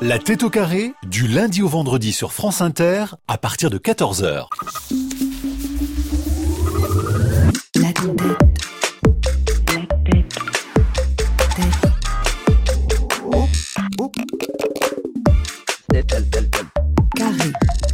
La tête au carré, du lundi au vendredi sur France Inter, à partir de 14h. La tête. Carré.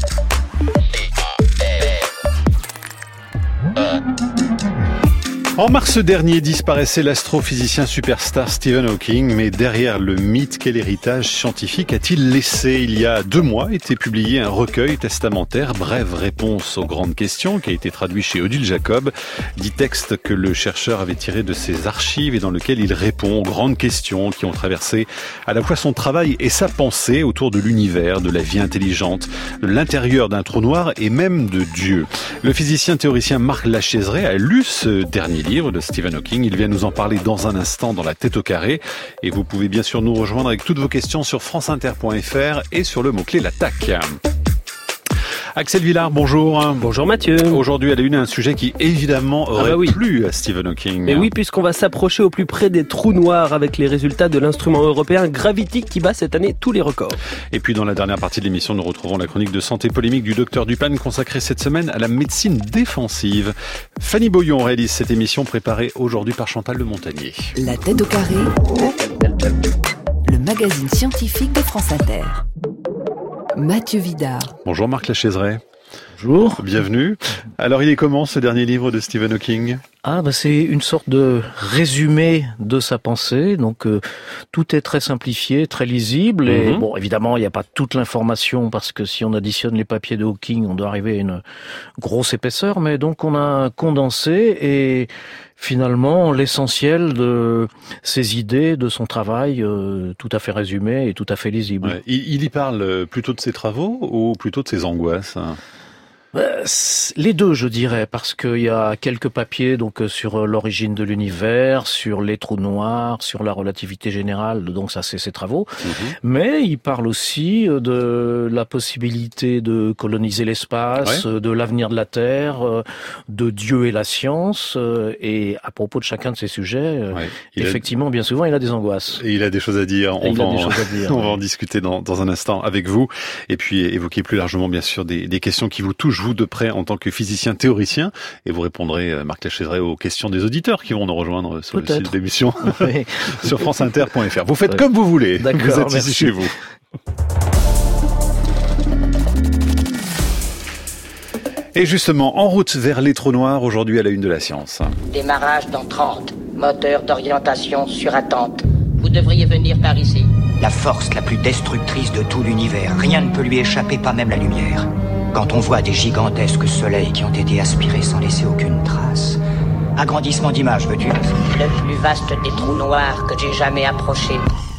En mars dernier disparaissait l'astrophysicien superstar Stephen Hawking, mais derrière le mythe, quel héritage scientifique a-t-il laissé ? Il y a 2 mois était publié un recueil testamentaire, Brève réponse aux grandes questions, qui a été traduit chez Odile Jacob, 10 textes que le chercheur avait tirés de ses archives et dans lequel il répond aux grandes questions qui ont traversé à la fois son travail et sa pensée autour de l'univers, de la vie intelligente, de l'intérieur d'un trou noir et même de Dieu. Le physicien théoricien Marc Lachaiseray a lu ce dernier livre de Stephen Hawking. Il vient nous en parler dans un instant dans la tête au carré. Et vous pouvez bien sûr nous rejoindre avec toutes vos questions sur franceinter.fr et sur le mot-clé l'attaque. Axel Villard, bonjour. Bonjour Mathieu. Aujourd'hui, elle a eu un sujet qui évidemment aurait plu à Stephen Hawking. Et oui, puisqu'on va s'approcher au plus près des trous noirs avec les résultats de l'instrument européen Gravity qui bat cette année tous les records. Et puis dans la dernière partie de l'émission, nous retrouvons la chronique de santé polémique du docteur Dupan consacrée cette semaine à la médecine défensive. Fanny Boyon réalise cette émission préparée aujourd'hui par Chantal Le Montagnier. La tête au carré, le magazine scientifique de France Inter. Mathieu Vidard. Bonjour Marc Lachaiseray. Bonjour. Bienvenue. Alors il est comment ce dernier livre de Stephen Hawking ? C'est une sorte de résumé de sa pensée, donc tout est très simplifié, très lisible, et bon, évidemment, il n'y a pas toute l'information, parce que si on additionne les papiers de Hawking, on doit arriver à une grosse épaisseur, mais donc on a condensé, et finalement, l'essentiel de ses idées, de son travail, tout à fait résumé et tout à fait lisible. Ouais. Il y parle plutôt de ses travaux ou plutôt de ses angoisses ? Les deux, je dirais, parce qu'il y a quelques papiers donc sur l'origine de l'univers, sur les trous noirs, sur la relativité générale, donc ça c'est ses travaux. Mais il parle aussi de la possibilité de coloniser l'espace, de l'avenir de la Terre, de Dieu et la science. Et à propos de chacun de ces sujets, effectivement, bien souvent, il a des angoisses. Et il a des choses à dire. On va en discuter dans un instant avec vous. Et puis évoquer plus largement, bien sûr, des questions qui vous touchent, vous de près en tant que physicien théoricien, et vous répondrez, Marc Lachaiseray, aux questions des auditeurs qui vont nous rejoindre sur le site de l'émission, sur franceinter.fr. Vous faites comme vous voulez, vous êtes ici chez vous. Et justement, en route vers les trous noirs, aujourd'hui à la une de la science. Démarrage dans 30, moteur d'orientation sur attente. Vous devriez venir par ici. La force la plus destructrice de tout l'univers, rien ne peut lui échapper, pas même la lumière. Quand on voit des gigantesques soleils qui ont été aspirés sans laisser aucune trace. Agrandissement d'image, veux-tu ? Le plus vaste des trous noirs que j'ai jamais approché.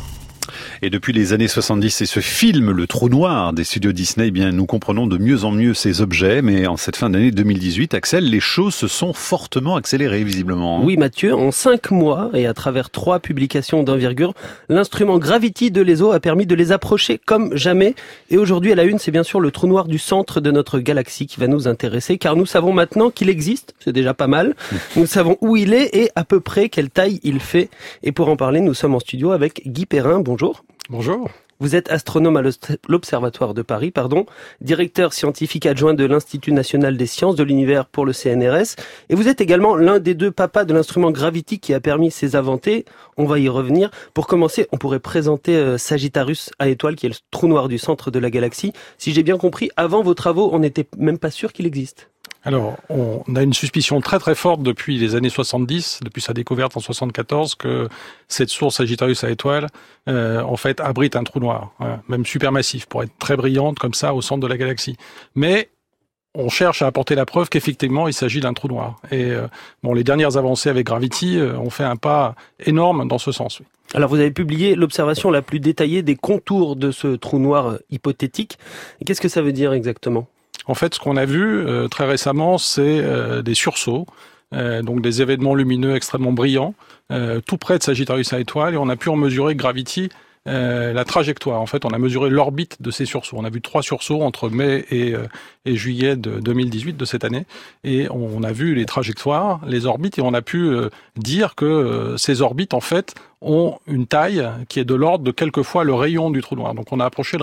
Et depuis les années 70 et ce film, Le Trou Noir des studios Disney, nous comprenons de mieux en mieux ces objets. Mais en cette fin d'année 2018, Axel, les choses se sont fortement accélérées, visiblement. Oui, Mathieu, en 5 mois et à travers 3 publications d'envergure, l'instrument Gravity de l'ESO a permis de les approcher comme jamais. Et aujourd'hui, à la une, c'est bien sûr le trou noir du centre de notre galaxie qui va nous intéresser, car nous savons maintenant qu'il existe. C'est déjà pas mal. Nous savons où il est et à peu près quelle taille il fait. Et pour en parler, nous sommes en studio avec Guy Perrin. Bonjour. Bonjour. Vous êtes astronome à l'Observatoire de Paris, directeur scientifique adjoint de l'Institut national des sciences de l'univers pour le CNRS, et vous êtes également l'un des 2 papas de l'instrument Gravity qui a permis ses inventés. On va y revenir. Pour commencer, on pourrait présenter Sagittarius A étoile, qui est le trou noir du centre de la galaxie. Si j'ai bien compris, avant vos travaux, on n'était même pas sûr qu'il existe. Alors, on a une suspicion très très forte depuis les années 70, depuis sa découverte en 74, que cette source Sagittarius A étoile, en fait, abrite un trou noir, même supermassif, pour être très brillante comme ça au centre de la galaxie. Mais on cherche à apporter la preuve qu'effectivement il s'agit d'un trou noir. Et les dernières avancées avec Gravity ont fait un pas énorme dans ce sens. Oui. Alors vous avez publié l'observation la plus détaillée des contours de ce trou noir hypothétique. Et qu'est-ce que ça veut dire exactement ? En fait, ce qu'on a vu très récemment, c'est des sursauts, donc des événements lumineux extrêmement brillants, tout près de Sagittarius A étoile, et on a pu en mesurer Gravity la trajectoire. En fait, on a mesuré l'orbite de ces sursauts. On a vu 3 sursauts entre mai et juillet de 2018, de cette année, et on a vu les trajectoires, les orbites, et on a pu dire que ces orbites, en fait, ont une taille qui est de l'ordre de quelques fois le rayon du trou noir. Donc on a approché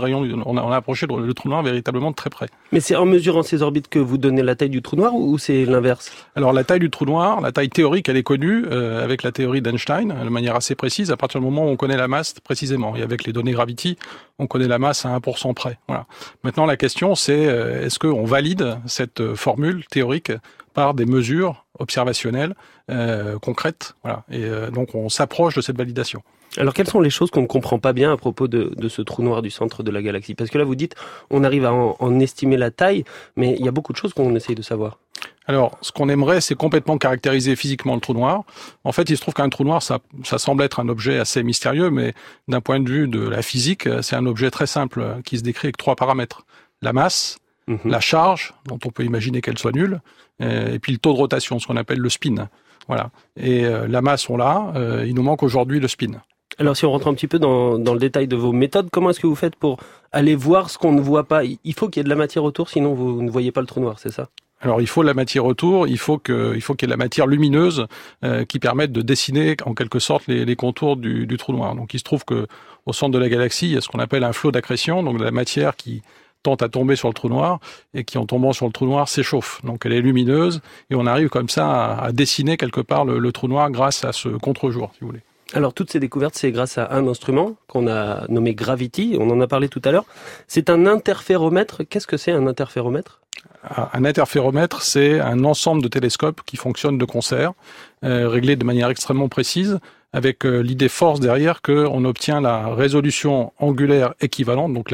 le trou noir véritablement de très près. Mais c'est en mesurant ces orbites que vous donnez la taille du trou noir ou c'est l'inverse? Alors la taille du trou noir, la taille théorique, elle est connue avec la théorie d'Einstein de manière assez précise à partir du moment où on connaît la masse précisément. Et avec les données Gravity, on connaît la masse à 1% près. Voilà. Maintenant la question c'est est-ce qu'on valide cette formule théorique par des mesures observationnelles concrètes. Voilà. Et donc on s'approche de cette validation. Alors quelles sont les choses qu'on ne comprend pas bien à propos de ce trou noir du centre de la galaxie? Parce que là vous dites on arrive à en estimer la taille, mais il y a beaucoup de choses qu'on essaye de savoir. Alors, ce qu'on aimerait, c'est complètement caractériser physiquement le trou noir. En fait, il se trouve qu'un trou noir, ça semble être un objet assez mystérieux, mais d'un point de vue de la physique, c'est un objet très simple qui se décrit avec 3 paramètres. La masse, la charge, dont on peut imaginer qu'elle soit nulle, et puis le taux de rotation, ce qu'on appelle le spin. Voilà. Et la masse, on l'a. Il nous manque aujourd'hui le spin. Alors si on rentre un petit peu dans le détail de vos méthodes, comment est-ce que vous faites pour aller voir ce qu'on ne voit pas? Il faut qu'il y ait de la matière autour, sinon vous ne voyez pas le trou noir, c'est ça? Alors il faut de la matière autour, il faut qu'il y ait de la matière lumineuse qui permette de dessiner en quelque sorte les contours du trou noir. Donc il se trouve que au centre de la galaxie, il y a ce qu'on appelle un flot d'accrétion, donc de la matière qui tente à tomber sur le trou noir et qui en tombant sur le trou noir s'échauffe. Donc elle est lumineuse et on arrive comme ça à dessiner quelque part le trou noir grâce à ce contre-jour, si vous voulez. Alors toutes ces découvertes, c'est grâce à un instrument qu'on a nommé Gravity, on en a parlé tout à l'heure. C'est un interféromètre. Qu'est-ce que c'est un interféromètre? Un interféromètre, c'est un ensemble de télescopes qui fonctionnent de concert, réglés de manière extrêmement précise, avec l'idée force derrière qu'on obtient la résolution angulaire équivalente, donc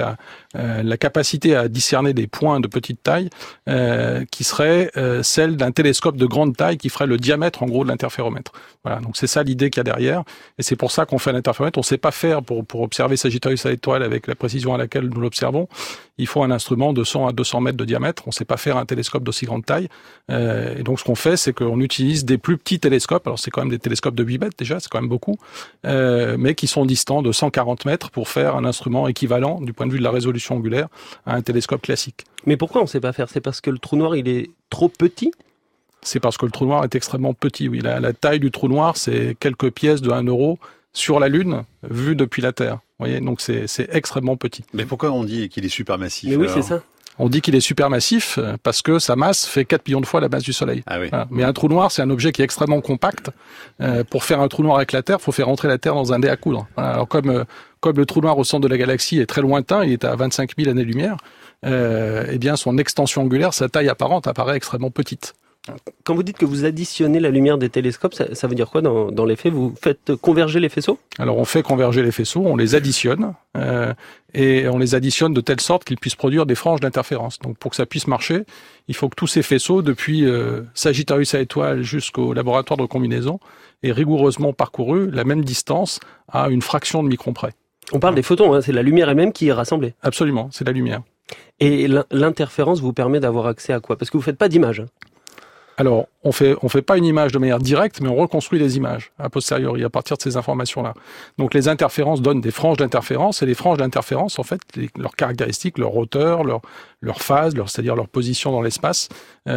la capacité à discerner des points de petite taille, qui serait celle d'un télescope de grande taille qui ferait le diamètre en gros de l'interféromètre. Voilà, donc c'est ça l'idée qu'il y a derrière, et c'est pour ça qu'on fait l'interféromètre. On ne sait pas faire pour observer Sagittarius A étoile avec la précision à laquelle nous l'observons. Il faut un instrument de 100 à 200 mètres de diamètre. On ne sait pas faire un télescope d'aussi grande taille. Et donc ce qu'on fait, c'est qu'on utilise des plus petits télescopes. Alors c'est quand même des télescopes de 8 mètres déjà, c'est quand même beaucoup, mais qui sont distants de 140 mètres pour faire un instrument équivalent du point de vue de la résolution angulaire à un télescope classique. Mais pourquoi on ne sait pas faire? C'est parce que le trou noir, il est trop petit? C'est parce que le trou noir est extrêmement petit, oui. La taille du trou noir, c'est quelques pièces de 1 euro sur la Lune, vu depuis la Terre. Vous voyez, donc c'est extrêmement petit. Mais pourquoi on dit qu'il est supermassif? Mais oui, c'est ça. On dit qu'il est supermassif parce que sa masse fait 4 millions de fois la masse du Soleil. Ah oui. Voilà. Mais un trou noir, c'est un objet qui est extrêmement compact. Pour faire un trou noir avec la Terre, il faut faire entrer la Terre dans un dé à coudre. Voilà. Alors comme le trou noir au centre de la galaxie est très lointain, il est à 25 000 années-lumière, eh bien son extension angulaire, sa taille apparente apparaît extrêmement petite. Quand vous dites que vous additionnez la lumière des télescopes, ça veut dire quoi dans les faits? Vous faites converger les faisceaux? Alors on fait converger les faisceaux, on les additionne, et on les additionne de telle sorte qu'ils puissent produire des franges d'interférence. Donc pour que ça puisse marcher, il faut que tous ces faisceaux, depuis Sagittarius A étoile jusqu'au laboratoire de combinaison, aient rigoureusement parcouru la même distance à une fraction de micron près. On parle des photons, hein, c'est la lumière elle-même qui est rassemblée. Absolument, c'est la lumière. Et l'interférence vous permet d'avoir accès à quoi? Parce que vous faites pas d'image. Alors, on fait pas une image de manière directe, mais on reconstruit les images a posteriori à partir de ces informations-là. Donc, les interférences donnent des franges d'interférence, et les franges d'interférence, en fait, leurs caractéristiques, leur hauteur, leur phase, c'est-à-dire leur position dans l'espace,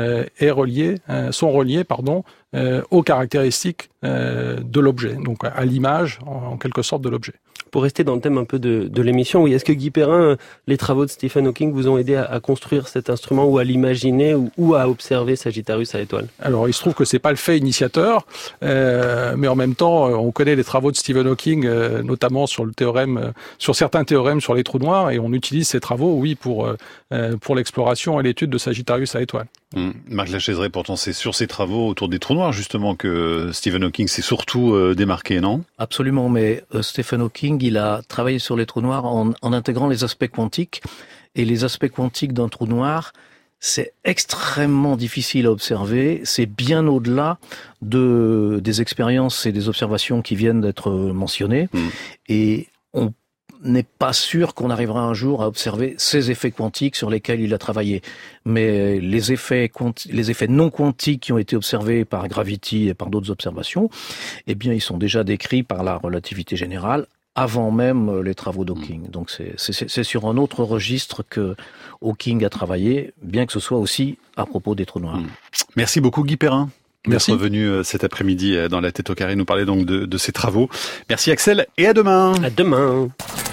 sont reliées, aux caractéristiques de l'objet, donc à l'image, en quelque sorte, de l'objet. Pour rester dans le thème un peu de l'émission, oui, est-ce que Guy Perrin, les travaux de Stephen Hawking vous ont aidé à construire cet instrument ou à l'imaginer ou à observer Sagittarius A étoile? Alors, il se trouve que c'est pas le fait initiateur, mais en même temps, on connaît les travaux de Stephen Hawking, notamment sur certains théorèmes sur les trous noirs, et on utilise ces travaux, oui, pour l'exploration et l'étude de Sagittarius A étoile. Marc Lachaiseray, pourtant, c'est sur ses travaux autour des trous noirs, justement, que Stephen Hawking s'est surtout démarqué, non? Absolument, mais Stephen Hawking, il a travaillé sur les trous noirs en intégrant les aspects quantiques. Et les aspects quantiques d'un trou noir, c'est extrêmement difficile à observer. C'est bien au-delà des expériences et des observations qui viennent d'être mentionnées. Et on n'est pas sûr qu'on arrivera un jour à observer ces effets quantiques sur lesquels il a travaillé. Mais les effets non quantiques qui ont été observés par Gravity et par d'autres observations, eh bien, ils sont déjà décrits par la relativité générale avant même les travaux d'Hawking. Donc c'est sur un autre registre que Hawking a travaillé, bien que ce soit aussi à propos des trous noirs. Merci beaucoup Guy Perrin. Merci. D'être venu cet après-midi dans la tête au carré nous parler donc de ces travaux. Merci Axel et à demain. À demain.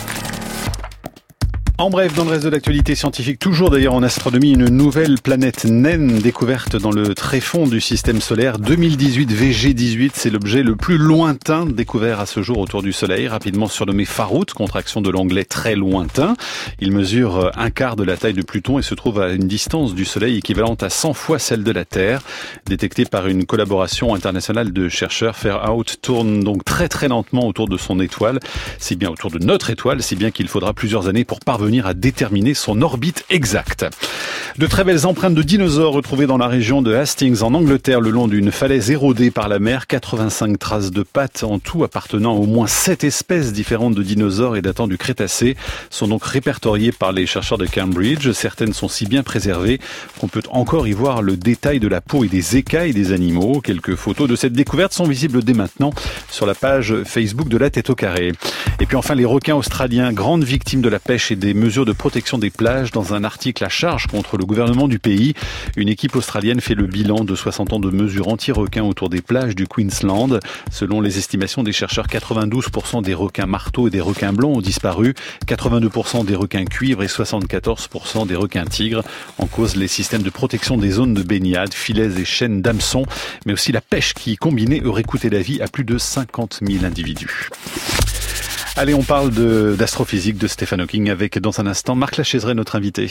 En bref, dans le reste de l'actualité scientifique, toujours d'ailleurs en astronomie, une nouvelle planète naine découverte dans le tréfonds du système solaire. 2018 VG18, c'est l'objet le plus lointain découvert à ce jour autour du Soleil, rapidement surnommé Far-Out, contraction de l'anglais très lointain. Il mesure un quart de la taille de Pluton et se trouve à une distance du Soleil équivalente à 100 fois celle de la Terre. Détecté par une collaboration internationale de chercheurs, Far-Out tourne donc très très lentement autour de son étoile, si bien autour de notre étoile, si bien qu'il faudra plusieurs années pour parvenir à déterminer son orbite exacte. De très belles empreintes de dinosaures retrouvées dans la région de Hastings en Angleterre le long d'une falaise érodée par la mer. 85 traces de pattes en tout appartenant à au moins 7 espèces différentes de dinosaures et datant du Crétacé sont donc répertoriées par les chercheurs de Cambridge. Certaines sont si bien préservées qu'on peut encore y voir le détail de la peau et des écailles des animaux. Quelques photos de cette découverte sont visibles dès maintenant sur la page Facebook de la Tête au Carré. Et puis enfin les requins australiens, grandes victimes de la pêche et des mesures de protection des plages. Dans un article à charge contre le gouvernement du pays, une équipe australienne fait le bilan de 60 ans de mesures anti-requins autour des plages du Queensland. Selon les estimations des chercheurs, 92% des requins marteaux et des requins blancs ont disparu, 82% des requins cuivres et 74% des requins tigres. En cause, les systèmes de protection des zones de baignade, filets et chaînes d'hameçons, mais aussi la pêche qui, combinée, aurait coûté la vie à plus de 50 000 individus. Allez, on parle d'astrophysique de Stephen Hawking avec, dans un instant, Marc Lachaiseray, notre invité.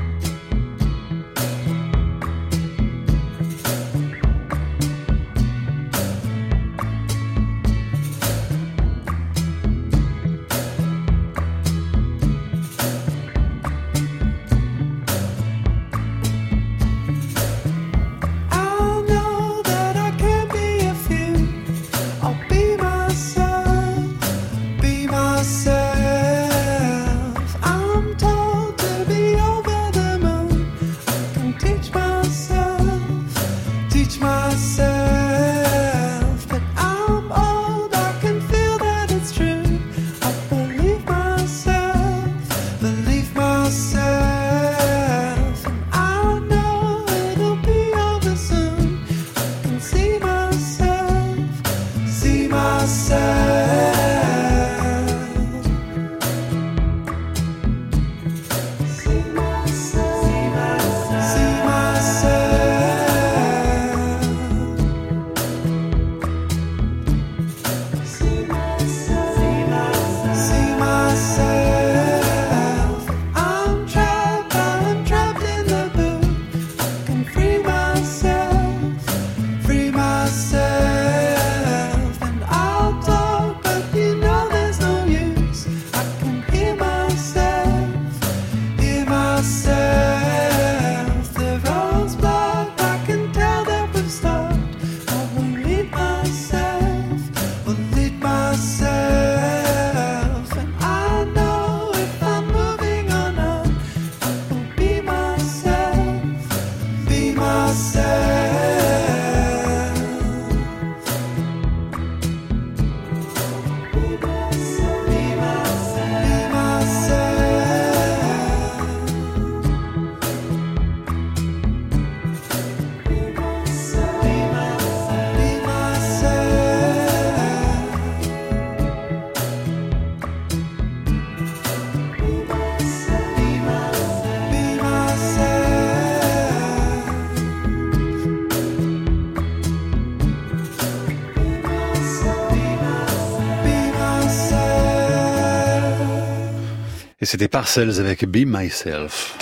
Et c'était Parcells avec Be Myself.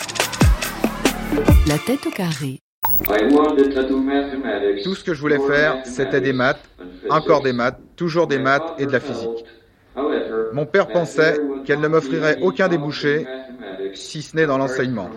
La Tête au Carré. Tout ce que je voulais faire, c'était des maths, encore des maths, toujours des maths et de la physique. Mon père pensait qu'elle ne m'offrirait aucun débouché, si ce n'est dans l'enseignement.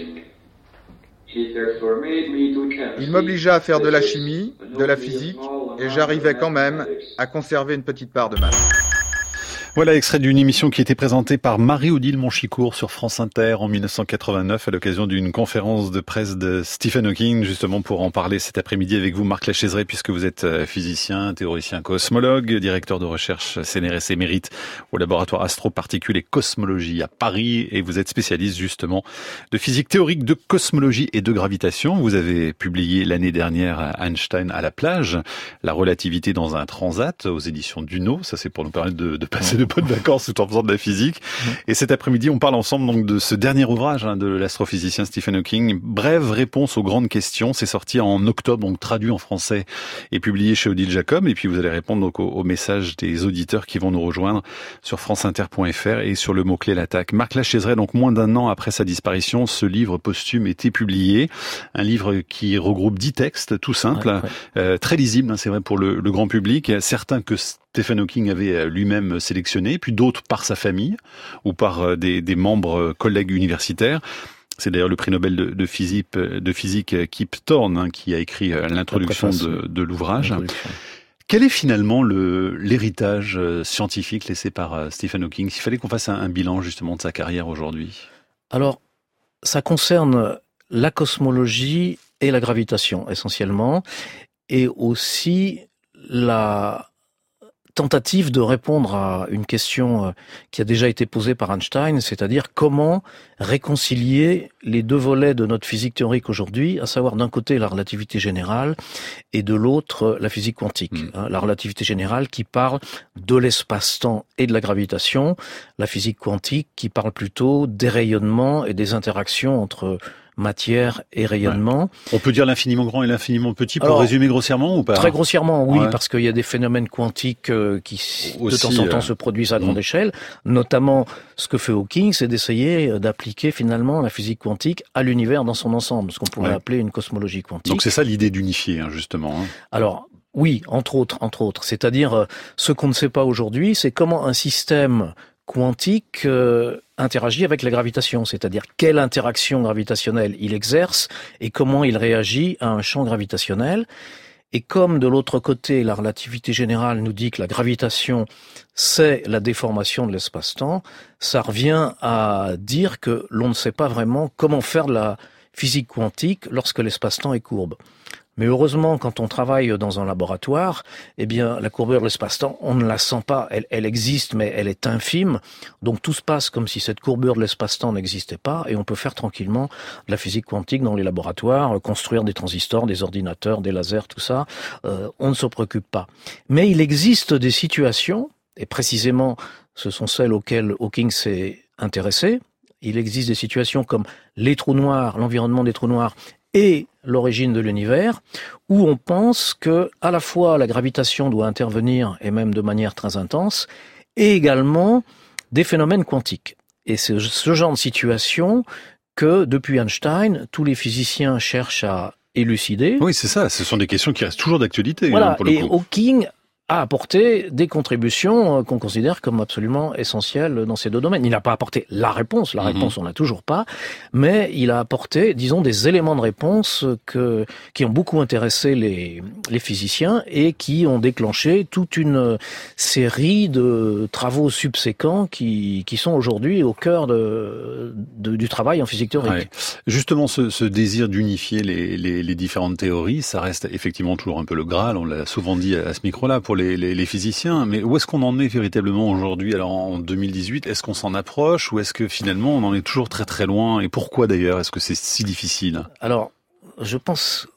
Il m'obligea à faire de la chimie, de la physique, et j'arrivais quand même à conserver une petite part de maths. Voilà, extrait d'une émission qui était présentée par Marie-Odile Monchicourt sur France Inter en 1989 à l'occasion d'une conférence de presse de Stephen Hawking, justement pour en parler cet après-midi avec vous, Marc Lachaiseray, puisque vous êtes physicien, théoricien cosmologue, directeur de recherche CNRS émérite au laboratoire Astroparticules et Cosmologie à Paris, et vous êtes spécialiste justement de physique théorique, de cosmologie et de gravitation. Vous avez publié l'année dernière Einstein à la plage, la relativité dans un transat aux éditions Duno. Ça, c'est pour nous permettre de passer de bonnes vacances tout en faisant de la physique. Et cet après-midi, on parle ensemble donc de ce dernier ouvrage de l'astrophysicien Stephen Hawking. Brève réponse aux grandes questions. C'est sorti en octobre, donc traduit en français et publié chez Odile Jacob. Et puis vous allez répondre donc aux messages des auditeurs qui vont nous rejoindre sur franceinter.fr et sur le mot-clé l'attaque. Marc Lachaiseray, donc moins d'un an après sa disparition, ce livre posthume était publié. Un livre qui regroupe 10 textes, tout simples, très lisibles, c'est vrai pour le grand public. Certains que Stephen Hawking avait lui-même sélectionné, puis d'autres par sa famille ou par des membres collègues universitaires. C'est d'ailleurs le prix Nobel de physique Kip Thorne qui a écrit l'introduction de l'ouvrage. Quel est finalement l'héritage scientifique laissé par Stephen Hawking, s'il fallait qu'on fasse un bilan justement de sa carrière aujourd'hui? Alors, ça concerne la cosmologie et la gravitation essentiellement, et aussi la tentative de répondre à une question qui a déjà été posée par Einstein, c'est-à-dire comment réconcilier les deux volets de notre physique théorique aujourd'hui, à savoir d'un côté la relativité générale et de l'autre la physique quantique. La relativité générale qui parle de l'espace-temps et de la gravitation, la physique quantique qui parle plutôt des rayonnements et des interactions entre matière et rayonnement. Ouais. On peut dire l'infiniment grand et l'infiniment petit pour résumer grossièrement ou pas? Très grossièrement, oui, parce qu'il y a des phénomènes quantiques qui de temps en temps se produisent à grande échelle. Notamment, ce que fait Hawking, c'est d'essayer d'appliquer finalement la physique quantique à l'univers dans son ensemble, ce qu'on pourrait appeler une cosmologie quantique. Donc c'est ça l'idée d'unifier, justement. Alors, oui, entre autres. C'est-à-dire, ce qu'on ne sait pas aujourd'hui, c'est comment un système quantique interagit avec la gravitation, c'est-à-dire quelle interaction gravitationnelle il exerce et comment il réagit à un champ gravitationnel. Et comme de l'autre côté, la relativité générale nous dit que la gravitation, c'est la déformation de l'espace-temps, ça revient à dire que l'on ne sait pas vraiment comment faire de la physique quantique lorsque l'espace-temps est courbe. Mais heureusement, quand on travaille dans un laboratoire, eh bien, la courbure de l'espace-temps, on ne la sent pas. Elle existe, mais elle est infime. Donc tout se passe comme si cette courbure de l'espace-temps n'existait pas, et on peut faire tranquillement de la physique quantique dans les laboratoires, construire des transistors, des ordinateurs, des lasers, tout ça. On ne se préoccupe pas. Mais il existe des situations, et précisément, ce sont celles auxquelles Hawking s'est intéressé. Il existe des situations comme les trous noirs, l'environnement des trous noirs, et l'origine de l'univers, où on pense que à la fois la gravitation doit intervenir, et même de manière très intense, et également des phénomènes quantiques. Et c'est ce genre de situation que, depuis Einstein, tous les physiciens cherchent à élucider. Oui, c'est ça. Ce sont des questions qui restent toujours d'actualité. Voilà, pour le et coup. Hawking a apporté des contributions qu'on considère comme absolument essentielles dans ces deux domaines. Il n'a pas apporté la réponse on l'a toujours pas, mais il a apporté, disons, des éléments de réponse qui ont beaucoup intéressé les physiciens et qui ont déclenché toute une série de travaux subséquents qui sont aujourd'hui au cœur du travail en physique théorique. Ouais. Justement, ce désir d'unifier les différentes théories, ça reste effectivement toujours un peu le Graal, on l'a souvent dit à ce micro-là, pour les physiciens, mais où est-ce qu'on en est véritablement aujourd'hui? Alors en 2018, est-ce qu'on s'en approche ou est-ce que finalement on en est toujours très très loin? Et pourquoi d'ailleurs? Est-ce que c'est si difficile? Alors, je pense...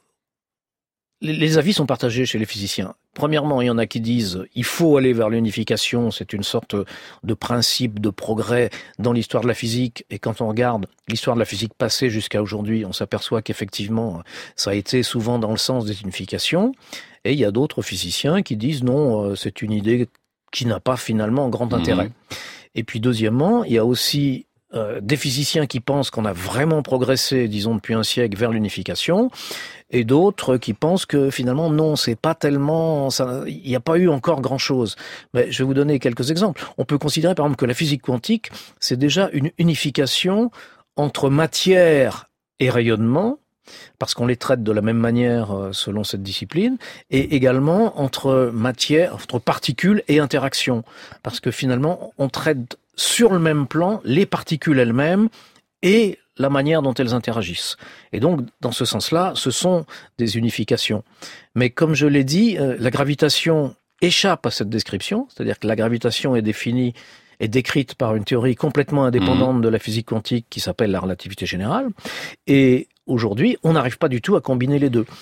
Les avis sont partagés chez les physiciens. Premièrement, il y en a qui disent il faut aller vers l'unification, c'est une sorte de principe de progrès dans l'histoire de la physique. Et quand on regarde l'histoire de la physique passée jusqu'à aujourd'hui, on s'aperçoit qu'effectivement, ça a été souvent dans le sens des unifications. Et il y a d'autres physiciens qui disent non, c'est une idée qui n'a pas finalement grand intérêt. Et puis deuxièmement, il y a aussi des physiciens qui pensent qu'on a vraiment progressé, disons, depuis un siècle vers l'unification, et d'autres qui pensent que finalement, non, c'est pas tellement, il n'y a pas eu encore grand-chose. Mais je vais vous donner quelques exemples. On peut considérer, par exemple, que la physique quantique, c'est déjà une unification entre matière et rayonnement, parce qu'on les traite de la même manière selon cette discipline, et également entre matière, entre particules et interactions, parce que finalement, on traite sur le même plan les particules elles-mêmes et la manière dont elles interagissent. Et donc, dans ce sens-là, ce sont des unifications. Mais comme je l'ai dit, la gravitation échappe à cette description, c'est-à-dire que la gravitation est décrite par une théorie complètement indépendante de la physique quantique qui s'appelle la relativité générale. Et aujourd'hui, on n'arrive pas du tout à combiner les deux.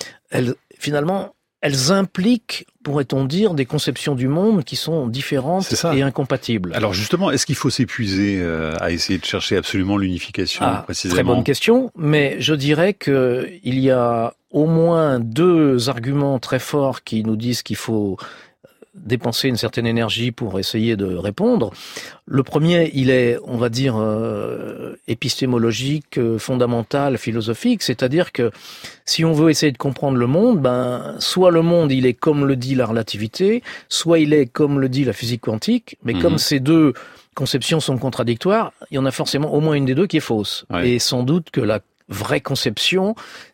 Elles impliquent, pourrait-on dire, des conceptions du monde qui sont différentes et incompatibles. Alors justement, est-ce qu'il faut s'épuiser à essayer de chercher absolument l'unification précisément ? Très bonne question, mais je dirais que il y a au moins 2 arguments très forts qui nous disent qu'il faut dépenser une certaine énergie pour essayer de répondre. Le premier, il est, on va dire, épistémologique, fondamental, philosophique, c'est-à-dire que si on veut essayer de comprendre le monde, soit le monde, il est comme le dit la relativité, soit il est comme le dit la physique quantique, mais comme ces 2 conceptions sont contradictoires, il y en a forcément au moins une des 2 qui est fausse. Ouais. Et sans doute que la vraie conception,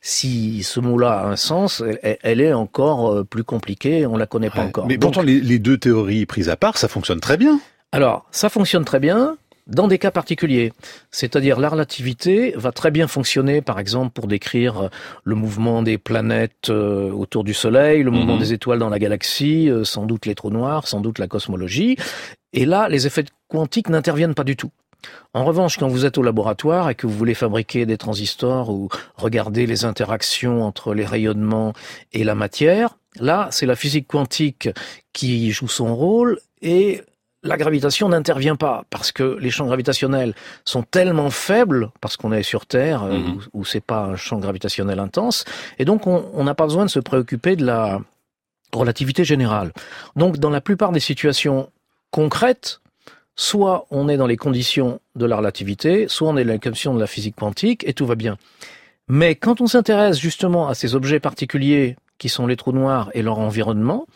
si ce mot-là a un sens, elle est encore plus compliquée, on la connaît pas encore. Mais pourtant, les 2 théories prises à part, ça fonctionne très bien. Alors, ça fonctionne très bien dans des cas particuliers. C'est-à-dire, la relativité va très bien fonctionner, par exemple, pour décrire le mouvement des planètes autour du Soleil, le mouvement des étoiles dans la galaxie, sans doute les trous noirs, sans doute la cosmologie. Et là, les effets quantiques n'interviennent pas du tout. En revanche, quand vous êtes au laboratoire et que vous voulez fabriquer des transistors ou regarder les interactions entre les rayonnements et la matière, là, c'est la physique quantique qui joue son rôle et la gravitation n'intervient pas parce que les champs gravitationnels sont tellement faibles, parce qu'on est sur Terre où c'est pas un champ gravitationnel intense, et donc on n'a pas besoin de se préoccuper de la relativité générale. Donc, dans la plupart des situations concrètes, soit on est dans les conditions de la relativité, soit on est dans les conditions de la physique quantique, et tout va bien. Mais quand on s'intéresse justement à ces objets particuliers qui sont les trous noirs et leur environnement,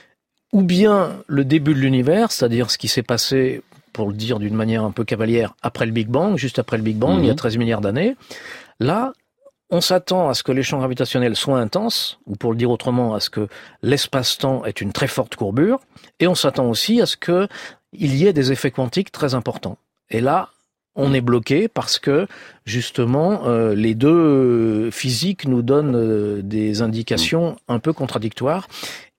ou bien le début de l'univers, c'est-à-dire ce qui s'est passé, pour le dire d'une manière un peu cavalière, après le Big Bang, juste après le Big Bang, il y a 13 milliards d'années, là, on s'attend à ce que les champs gravitationnels soient intenses, ou pour le dire autrement, à ce que l'espace-temps ait une très forte courbure, et on s'attend aussi à ce que il y ait des effets quantiques très importants. Et là, on est bloqué parce que, justement, les 2 physiques nous donnent des indications un peu contradictoires.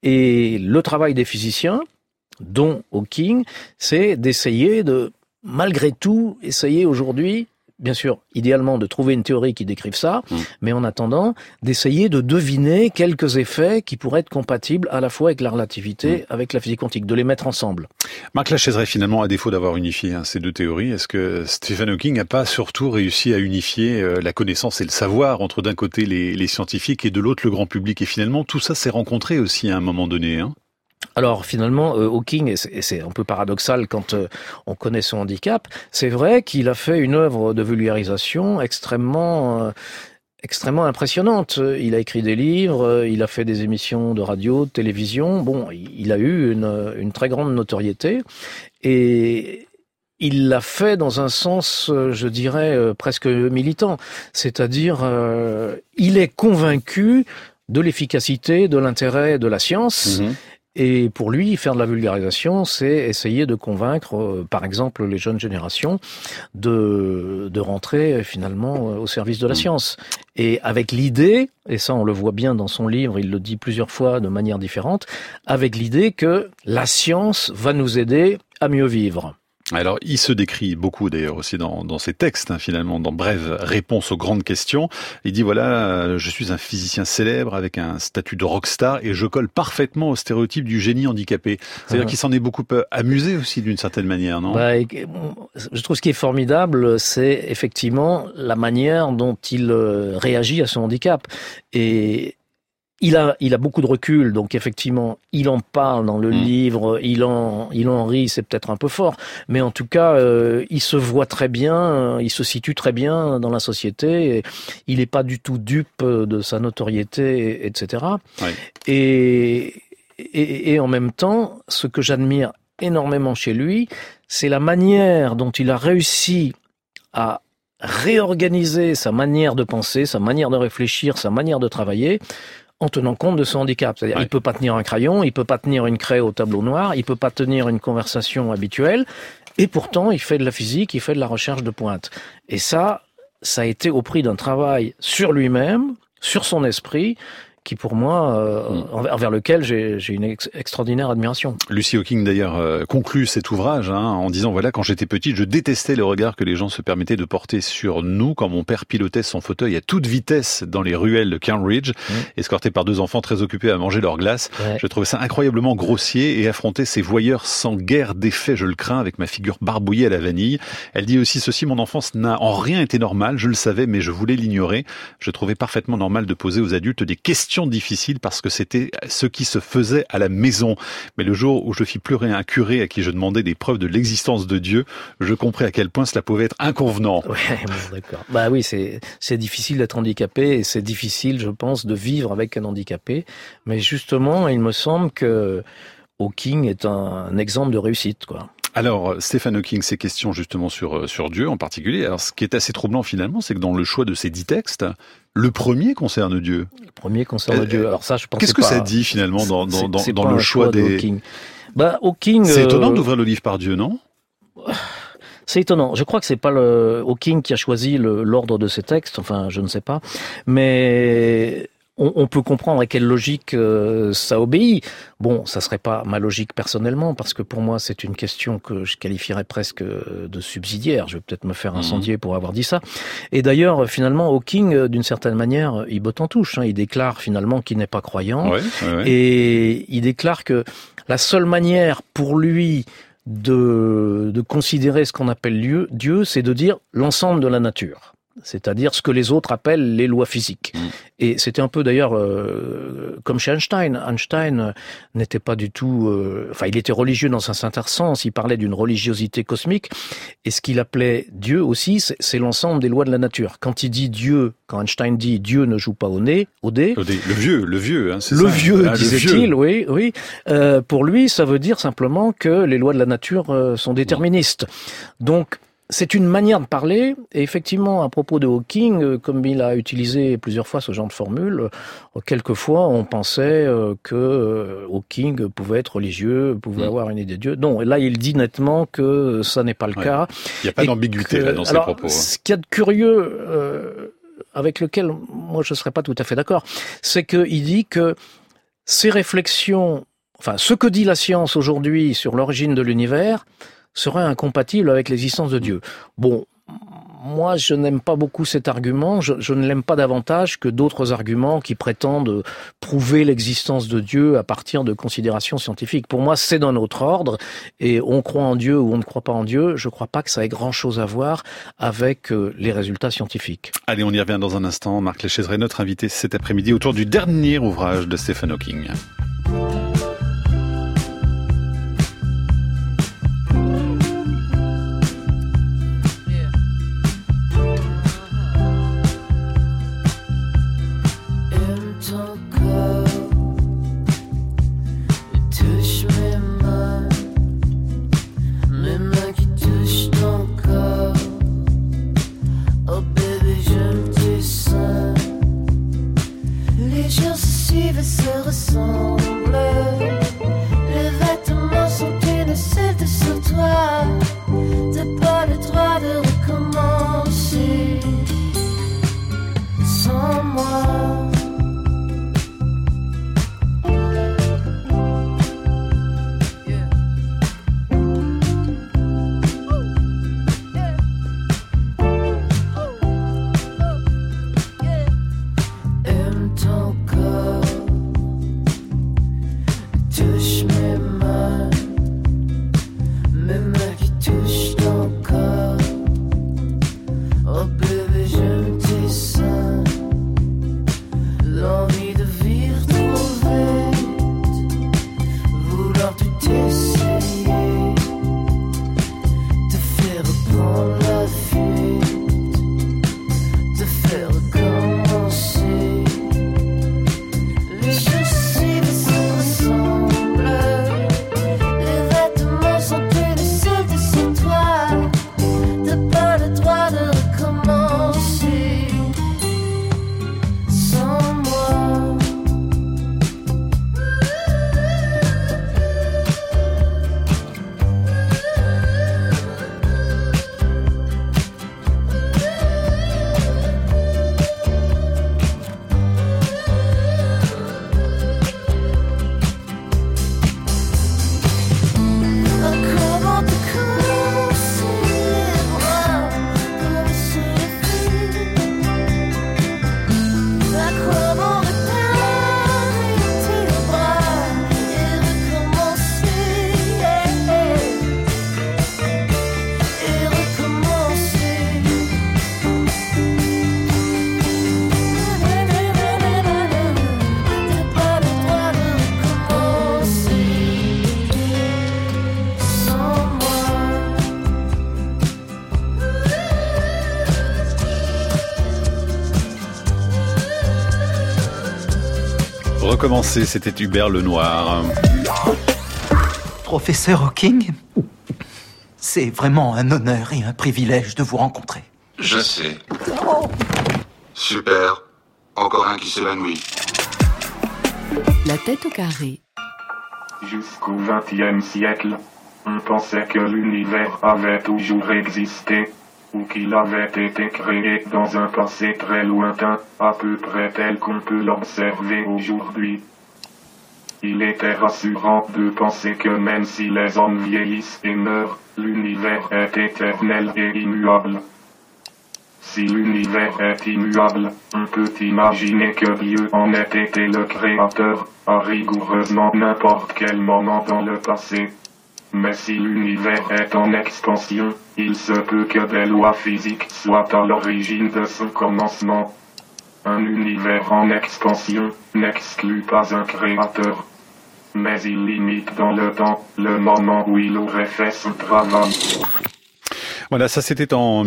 Et le travail des physiciens, dont Hawking, c'est d'essayer de, malgré tout, essayer aujourd'hui, bien sûr, idéalement de trouver une théorie qui décrive ça, mais en attendant, d'essayer de deviner quelques effets qui pourraient être compatibles à la fois avec la relativité, avec la physique quantique, de les mettre ensemble. Marc Lachaiseray, finalement, à défaut d'avoir unifié ces 2 théories, est-ce que Stephen Hawking n'a pas surtout réussi à unifier la connaissance et le savoir entre d'un côté les scientifiques et de l'autre le grand public, et finalement tout ça s'est rencontré aussi à un moment donné, Alors finalement, Hawking, et c'est un peu paradoxal quand on connaît son handicap, c'est vrai qu'il a fait une œuvre de vulgarisation extrêmement impressionnante. Il a écrit des livres, il a fait des émissions de radio, de télévision. Bon, il a eu une très grande notoriété et il l'a fait dans un sens, je dirais, presque militant. C'est-à-dire, il est convaincu de l'efficacité, de l'intérêt de la science. Et pour lui, faire de la vulgarisation, c'est essayer de convaincre, par exemple, les jeunes générations de rentrer finalement au service de la science. Et avec l'idée, et ça on le voit bien dans son livre, il le dit plusieurs fois de manière différente, avec l'idée que la science va nous aider à mieux vivre. Alors, il se décrit beaucoup d'ailleurs aussi dans ses textes, finalement, dans Brève réponse aux grandes questions. Il dit voilà, je suis un physicien célèbre avec un statut de rockstar et je colle parfaitement au stéréotype du génie handicapé. C'est-à-dire qu'il s'en est beaucoup amusé aussi d'une certaine manière, non ? Je trouve ce qui est formidable, c'est effectivement la manière dont il réagit à son handicap. Et il a beaucoup de recul, donc effectivement, il en parle dans le livre, il en rit, c'est peut-être un peu fort, mais en tout cas, il se voit très bien, il se situe très bien dans la société, et il n'est pas du tout dupe de sa notoriété, etc. Ouais. Et en même temps, ce que j'admire énormément chez lui, c'est la manière dont il a réussi à réorganiser sa manière de penser, sa manière de réfléchir, sa manière de travailler, en tenant compte de son handicap. C'est-à-dire, il peut pas tenir un crayon, il peut pas tenir une craie au tableau noir, il peut pas tenir une conversation habituelle, et pourtant, il fait de la physique, il fait de la recherche de pointe. Et ça a été au prix d'un travail sur lui-même, sur son esprit, qui pour moi, envers lequel j'ai une extraordinaire admiration. Lucy Hawking d'ailleurs conclut cet ouvrage en disant voilà, quand j'étais petite, je détestais le regard que les gens se permettaient de porter sur nous quand mon père pilotait son fauteuil à toute vitesse dans les ruelles de Cambridge, escorté par 2 enfants très occupés à manger leur glace. Je trouvais ça incroyablement grossier et affronter ces voyeurs sans guère d'effet, je le crains, avec ma figure barbouillée à la vanille. Elle dit aussi ceci: mon enfance n'a en rien été normale, je le savais, mais je voulais l'ignorer. Je trouvais parfaitement normal de poser aux adultes des questions difficile parce que c'était ce qui se faisait à la maison. Mais le jour où je fis pleurer un curé à qui je demandais des preuves de l'existence de Dieu, je compris à quel point cela pouvait être inconvenant. Ouais, bon, d'accord. Bah oui, c'est difficile d'être handicapé et c'est difficile, je pense, de vivre avec un handicapé. Mais justement, il me semble que Hawking est un exemple de réussite, quoi. Alors, Stephen Hawking, ces questions justement sur Dieu en particulier. Alors, ce qui est assez troublant finalement, c'est que dans le choix de ces 10 textes, le premier concerne Dieu. Le premier concerne Dieu. Alors ça, je pensais Qu'est-ce que ça dit finalement dans le choix des... Hawking. Hawking... C'est étonnant d'ouvrir le livre par Dieu, non ? C'est étonnant. Je crois que c'est pas Hawking qui a choisi l'ordre de ces textes. Enfin, je ne sais pas. Mais... On peut comprendre à quelle logique ça obéit. Bon, ça serait pas ma logique personnellement, parce que pour moi, c'est une question que je qualifierais presque de subsidiaire. Je vais peut-être me faire incendier pour avoir dit ça. Et d'ailleurs, finalement, Hawking, d'une certaine manière, il botte en touche. Il déclare finalement qu'il n'est pas croyant. Et il déclare que la seule manière pour lui de considérer ce qu'on appelle Dieu, c'est de dire l'ensemble de la nature. C'est-à-dire ce que les autres appellent les lois physiques. Et c'était un peu d'ailleurs comme chez Einstein. Einstein n'était pas du tout... il était religieux dans un certain sens, il parlait d'une religiosité cosmique, et ce qu'il appelait Dieu aussi, c'est l'ensemble des lois de la nature. Quand il dit Dieu, quand Einstein dit Dieu ne joue pas au dé... Le vieux, c'est le ça. Vieux, disait-il, oui. Pour lui, ça veut dire simplement que les lois de la nature sont déterministes. Donc, c'est une manière de parler, et effectivement, à propos de Hawking, comme il a utilisé plusieurs fois ce genre de formule, quelquefois on pensait que Hawking pouvait être religieux, pouvait avoir une idée de Dieu. Non, là il dit nettement que ça n'est pas le cas. Il n'y a pas d'ambiguïté là dans ses propos. Ce qu'il y a de curieux, avec lequel moi je ne serais pas tout à fait d'accord, c'est qu'il dit que ces réflexions, ce que dit la science aujourd'hui sur l'origine de l'univers, serait incompatible avec l'existence de Dieu. Bon, moi je n'aime pas beaucoup cet argument, je ne l'aime pas davantage que d'autres arguments qui prétendent prouver l'existence de Dieu à partir de considérations scientifiques. Pour moi, c'est d'un autre ordre, et on croit en Dieu ou on ne croit pas en Dieu, je ne crois pas que ça ait grand-chose à voir avec les résultats scientifiques. Allez, on y revient dans un instant. Marc Léchezeret, notre invité cet après-midi, autour du dernier ouvrage de Stephen Hawking. Les jours se suivent et se ressemblent. Recommencer, c'était Hubert Lenoir. Professeur Hawking, c'est vraiment un honneur et un privilège de vous rencontrer. Je sais. Super. Encore un qui s'évanouit. La tête au carré. Jusqu'au XXe siècle, on pensait que l'univers avait toujours existé, ou qu'il avait été créé dans un passé très lointain, à peu près tel qu'on peut l'observer aujourd'hui. Il était rassurant de penser que même si les hommes vieillissent et meurent, l'univers est éternel et immuable. Si l'univers est immuable, on peut imaginer que Dieu en ait été le créateur, à rigoureusement n'importe quel moment dans le passé. Mais si l'univers est en expansion, il se peut que des lois physiques soient à l'origine de son commencement. Un univers en expansion n'exclut pas un créateur, mais il limite dans le temps le moment où il aurait fait son travail. Voilà, ça c'était en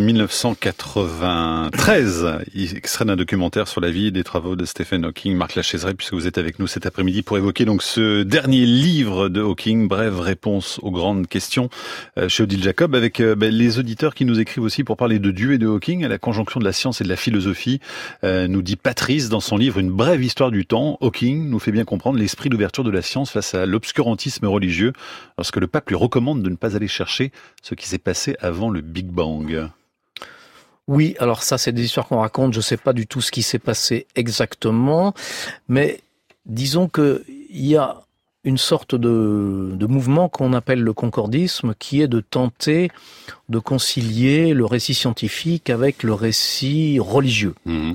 1993, extrait d'un documentaire sur la vie et des travaux de Stephen Hawking. Marc Lachaiseray, puisque vous êtes avec nous cet après-midi pour évoquer donc ce dernier livre de Hawking, Brève réponse aux grandes questions, chez Odile Jacob, avec les auditeurs qui nous écrivent aussi pour parler de Dieu et de Hawking, à la conjonction de la science et de la philosophie. Nous dit Patrice dans son livre Une brève histoire du temps, Hawking nous fait bien comprendre l'esprit d'ouverture de la science face à l'obscurantisme religieux, lorsque le pape lui recommande de ne pas aller chercher ce qui s'est passé avant le Big Bang. Oui, alors ça, c'est des histoires qu'on raconte. Je ne sais pas du tout ce qui s'est passé exactement, mais disons que il y a une sorte de mouvement qu'on appelle le concordisme, qui est de tenter de concilier le récit scientifique avec le récit religieux.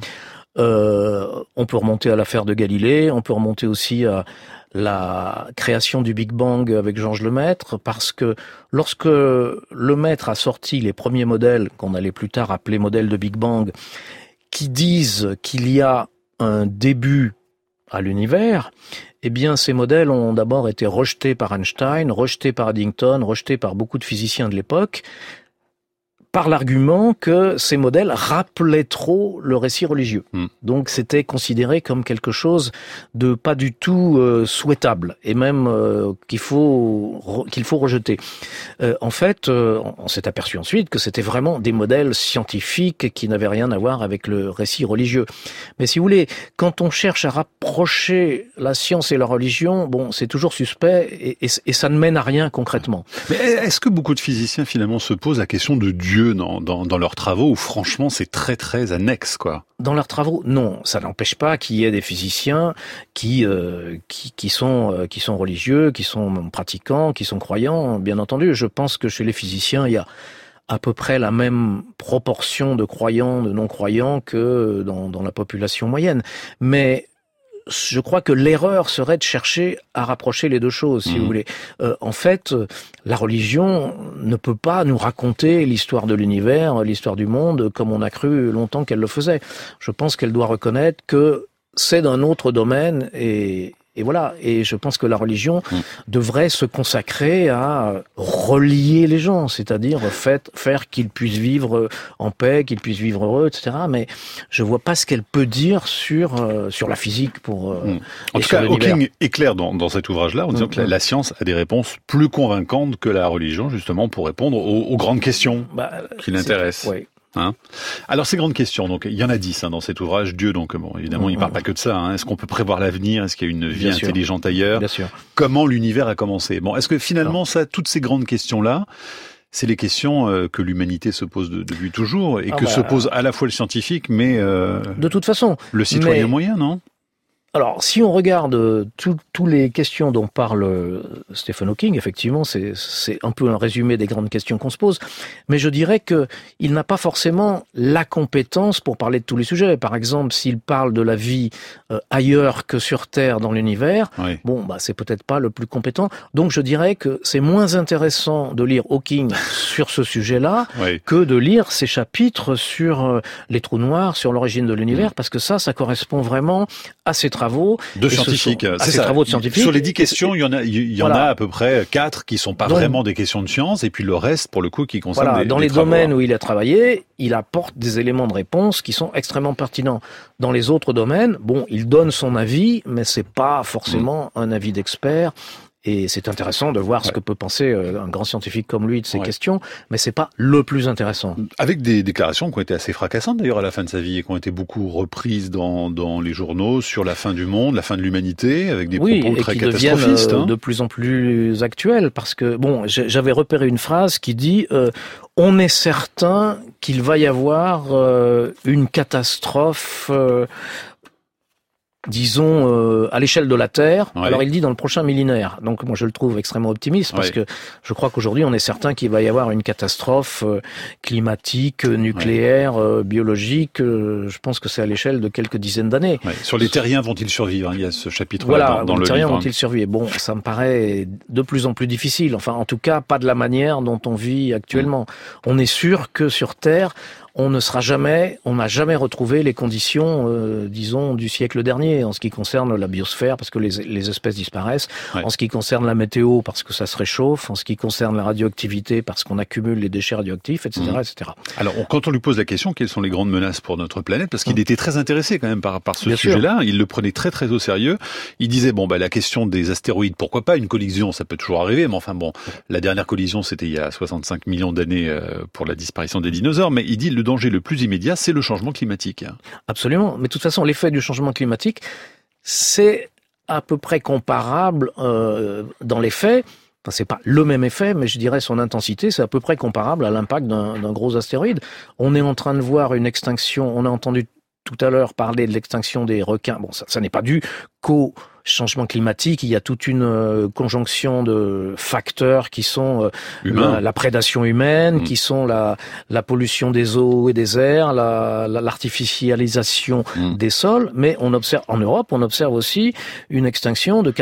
On peut remonter à l'affaire de Galilée, on peut remonter aussi à la création du Big Bang avec Georges Lemaître, parce que lorsque Lemaître a sorti les premiers modèles, qu'on allait plus tard appeler modèles de Big Bang, qui disent qu'il y a un début à l'univers, eh bien ces modèles ont d'abord été rejetés par Einstein, rejetés par Eddington, rejetés par beaucoup de physiciens de l'époque, par l'argument que ces modèles rappelaient trop le récit religieux. Donc c'était considéré comme quelque chose de pas du tout souhaitable, et même qu'il faut rejeter. En fait, on s'est aperçu ensuite que c'était vraiment des modèles scientifiques qui n'avaient rien à voir avec le récit religieux. Mais si vous voulez, quand on cherche à rapprocher la science et la religion, bon, c'est toujours suspect, et ça ne mène à rien concrètement. Mais est-ce que beaucoup de physiciens finalement se posent la question de Dieu dans leurs travaux, où franchement c'est très très annexe, quoi? Dans leurs travaux, non, ça n'empêche pas qu'il y ait des physiciens qui sont religieux, qui sont pratiquants, qui sont croyants. Bien entendu, je pense que chez les physiciens, il y a à peu près la même proportion de croyants, de non-croyants que dans la population moyenne. Mais je crois que l'erreur serait de chercher à rapprocher les deux choses, si vous voulez. En fait, la religion ne peut pas nous raconter l'histoire de l'univers, l'histoire du monde, comme on a cru longtemps qu'elle le faisait. Je pense qu'elle doit reconnaître que c'est d'un autre domaine, et voilà. Et je pense que la religion devrait se consacrer à relier les gens, c'est-à-dire faire qu'ils puissent vivre en paix, qu'ils puissent vivre heureux, etc. Mais je vois pas ce qu'elle peut dire sur la physique pour. En tout cas, Hawking est clair dans cet ouvrage-là, en disant que la science a des réponses plus convaincantes que la religion, justement, pour répondre aux grandes questions qui l'intéressent. Oui. Alors ces grandes questions, donc il y en a 10 dans cet ouvrage, Dieu, donc bon, évidemment il parle pas que de ça. Est-ce qu'on peut prévoir l'avenir? Est-ce qu'il y a une vie intelligente ailleurs? Bien sûr. Comment l'univers a commencé? Bon, est-ce que finalement toutes ces grandes questions-là, c'est les questions que l'humanité se pose depuis toujours, et se pose à la fois le scientifique, mais de toute façon le citoyen moyen, non? Alors, si on regarde tous les questions dont parle Stephen Hawking, effectivement, c'est un peu un résumé des grandes questions qu'on se pose. Mais je dirais que il n'a pas forcément la compétence pour parler de tous les sujets. Par exemple, s'il parle de la vie ailleurs que sur Terre dans l'univers, c'est peut-être pas le plus compétent. Donc, je dirais que c'est moins intéressant de lire Hawking sur ce sujet-là que de lire ses chapitres sur les trous noirs, sur l'origine de l'univers, parce que ça correspond vraiment à ses travaux travaux. De scientifiques, c'est ça. Travaux de scientifiques. Sur les 10 questions, il y en a à peu près 4 qui sont pas vraiment des questions de science, et puis le reste, pour le coup, qui concerne dans les travaux. domaines où il a travaillé, il apporte des éléments de réponse qui sont extrêmement pertinents. Dans les autres domaines, il donne son avis, mais c'est pas forcément un avis d'expert. Et c'est intéressant de voir ce que peut penser un grand scientifique comme lui de ces questions, mais c'est pas le plus intéressant. Avec des déclarations qui ont été assez fracassantes d'ailleurs à la fin de sa vie et qui ont été beaucoup reprises dans les journaux sur la fin du monde, la fin de l'humanité, avec des propos très catastrophistes. De plus en plus actuels, parce que j'avais repéré une phrase qui dit on est certain qu'il va y avoir une catastrophe. Disons à l'échelle de la Terre. Ouais. Alors il dit dans le prochain millénaire. Donc moi je le trouve extrêmement optimiste parce que je crois qu'aujourd'hui on est certain qu'il va y avoir une catastrophe climatique, nucléaire, biologique. Je pense que c'est à l'échelle de quelques dizaines d'années. Ouais. Sur les terriens vont-ils survivre? Il y a ce chapitre-là dans le livre. Les terriens vont-ils survivre? Bon, ça me paraît de plus en plus difficile. Enfin, en tout cas, pas de la manière dont on vit actuellement. On est sûr que sur Terre, on n'a jamais retrouvé les conditions, disons, du siècle dernier, en ce qui concerne la biosphère, parce que les espèces disparaissent, en ce qui concerne la météo, parce que ça se réchauffe, en ce qui concerne la radioactivité, parce qu'on accumule les déchets radioactifs, etc., etc. Alors, quand on lui pose la question, quelles sont les grandes menaces pour notre planète, parce qu'il était très intéressé quand même par ce sujet-là, il le prenait très très au sérieux, il disait, la question des astéroïdes, pourquoi pas, une collision, ça peut toujours arriver, mais enfin la dernière collision, c'était il y a 65 millions d'années pour la disparition des dinosaures, mais il dit, le danger le plus immédiat, c'est le changement climatique. Absolument. Mais de toute façon, l'effet du changement climatique, c'est à peu près comparable dans les faits. Enfin, c'est pas le même effet, mais je dirais son intensité, c'est à peu près comparable à l'impact d'un gros astéroïde. On est en train de voir une extinction. On a entendu tout à l'heure parler de l'extinction des requins. Bon, ça n'est pas dû qu'au changement climatique. Il y a toute une conjonction de facteurs qui sont la prédation humaine, qui sont la pollution des eaux et des airs, l'artificialisation des sols. Mais on observe en Europe, aussi une extinction de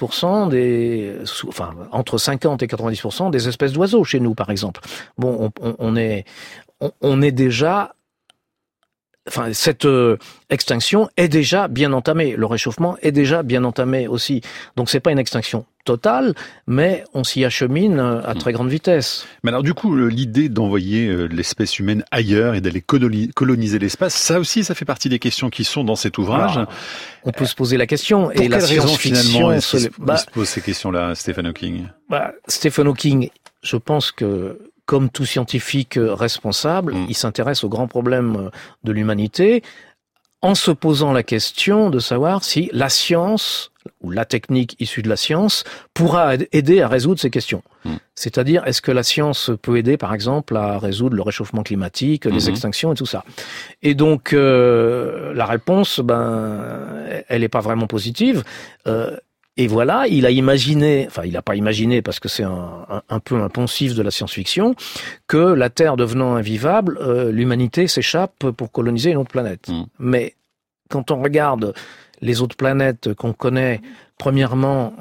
90% entre 50 et 90% des espèces d'oiseaux chez nous, par exemple. Bon, on est déjà. Enfin, cette extinction est déjà bien entamée. Le réchauffement est déjà bien entamé aussi. Donc, c'est pas une extinction totale, mais on s'y achemine à très grande vitesse. Mais alors, du coup, l'idée d'envoyer l'espèce humaine ailleurs et d'aller coloniser l'espace, ça aussi, ça fait partie des questions qui sont dans cet ouvrage. Alors, on peut se poser la question. Pour et quelle la raison, finalement, il se pose ces questions-là, Stephen Hawking? Stephen Hawking, je pense que comme tout scientifique responsable, il s'intéresse aux grands problèmes de l'humanité en se posant la question de savoir si la science ou la technique issue de la science pourra aider à résoudre ces questions. C'est-à-dire, est-ce que la science peut aider, par exemple, à résoudre le réchauffement climatique, les extinctions et tout ça? Et donc, la réponse, elle n'est pas vraiment positive. Et voilà, il a imaginé, enfin il n'a pas imaginé parce que c'est un peu un poncif de la science-fiction, que la Terre devenant invivable, l'humanité s'échappe pour coloniser une autre planète. Mais quand on regarde les autres planètes qu'on connaît, premièrement,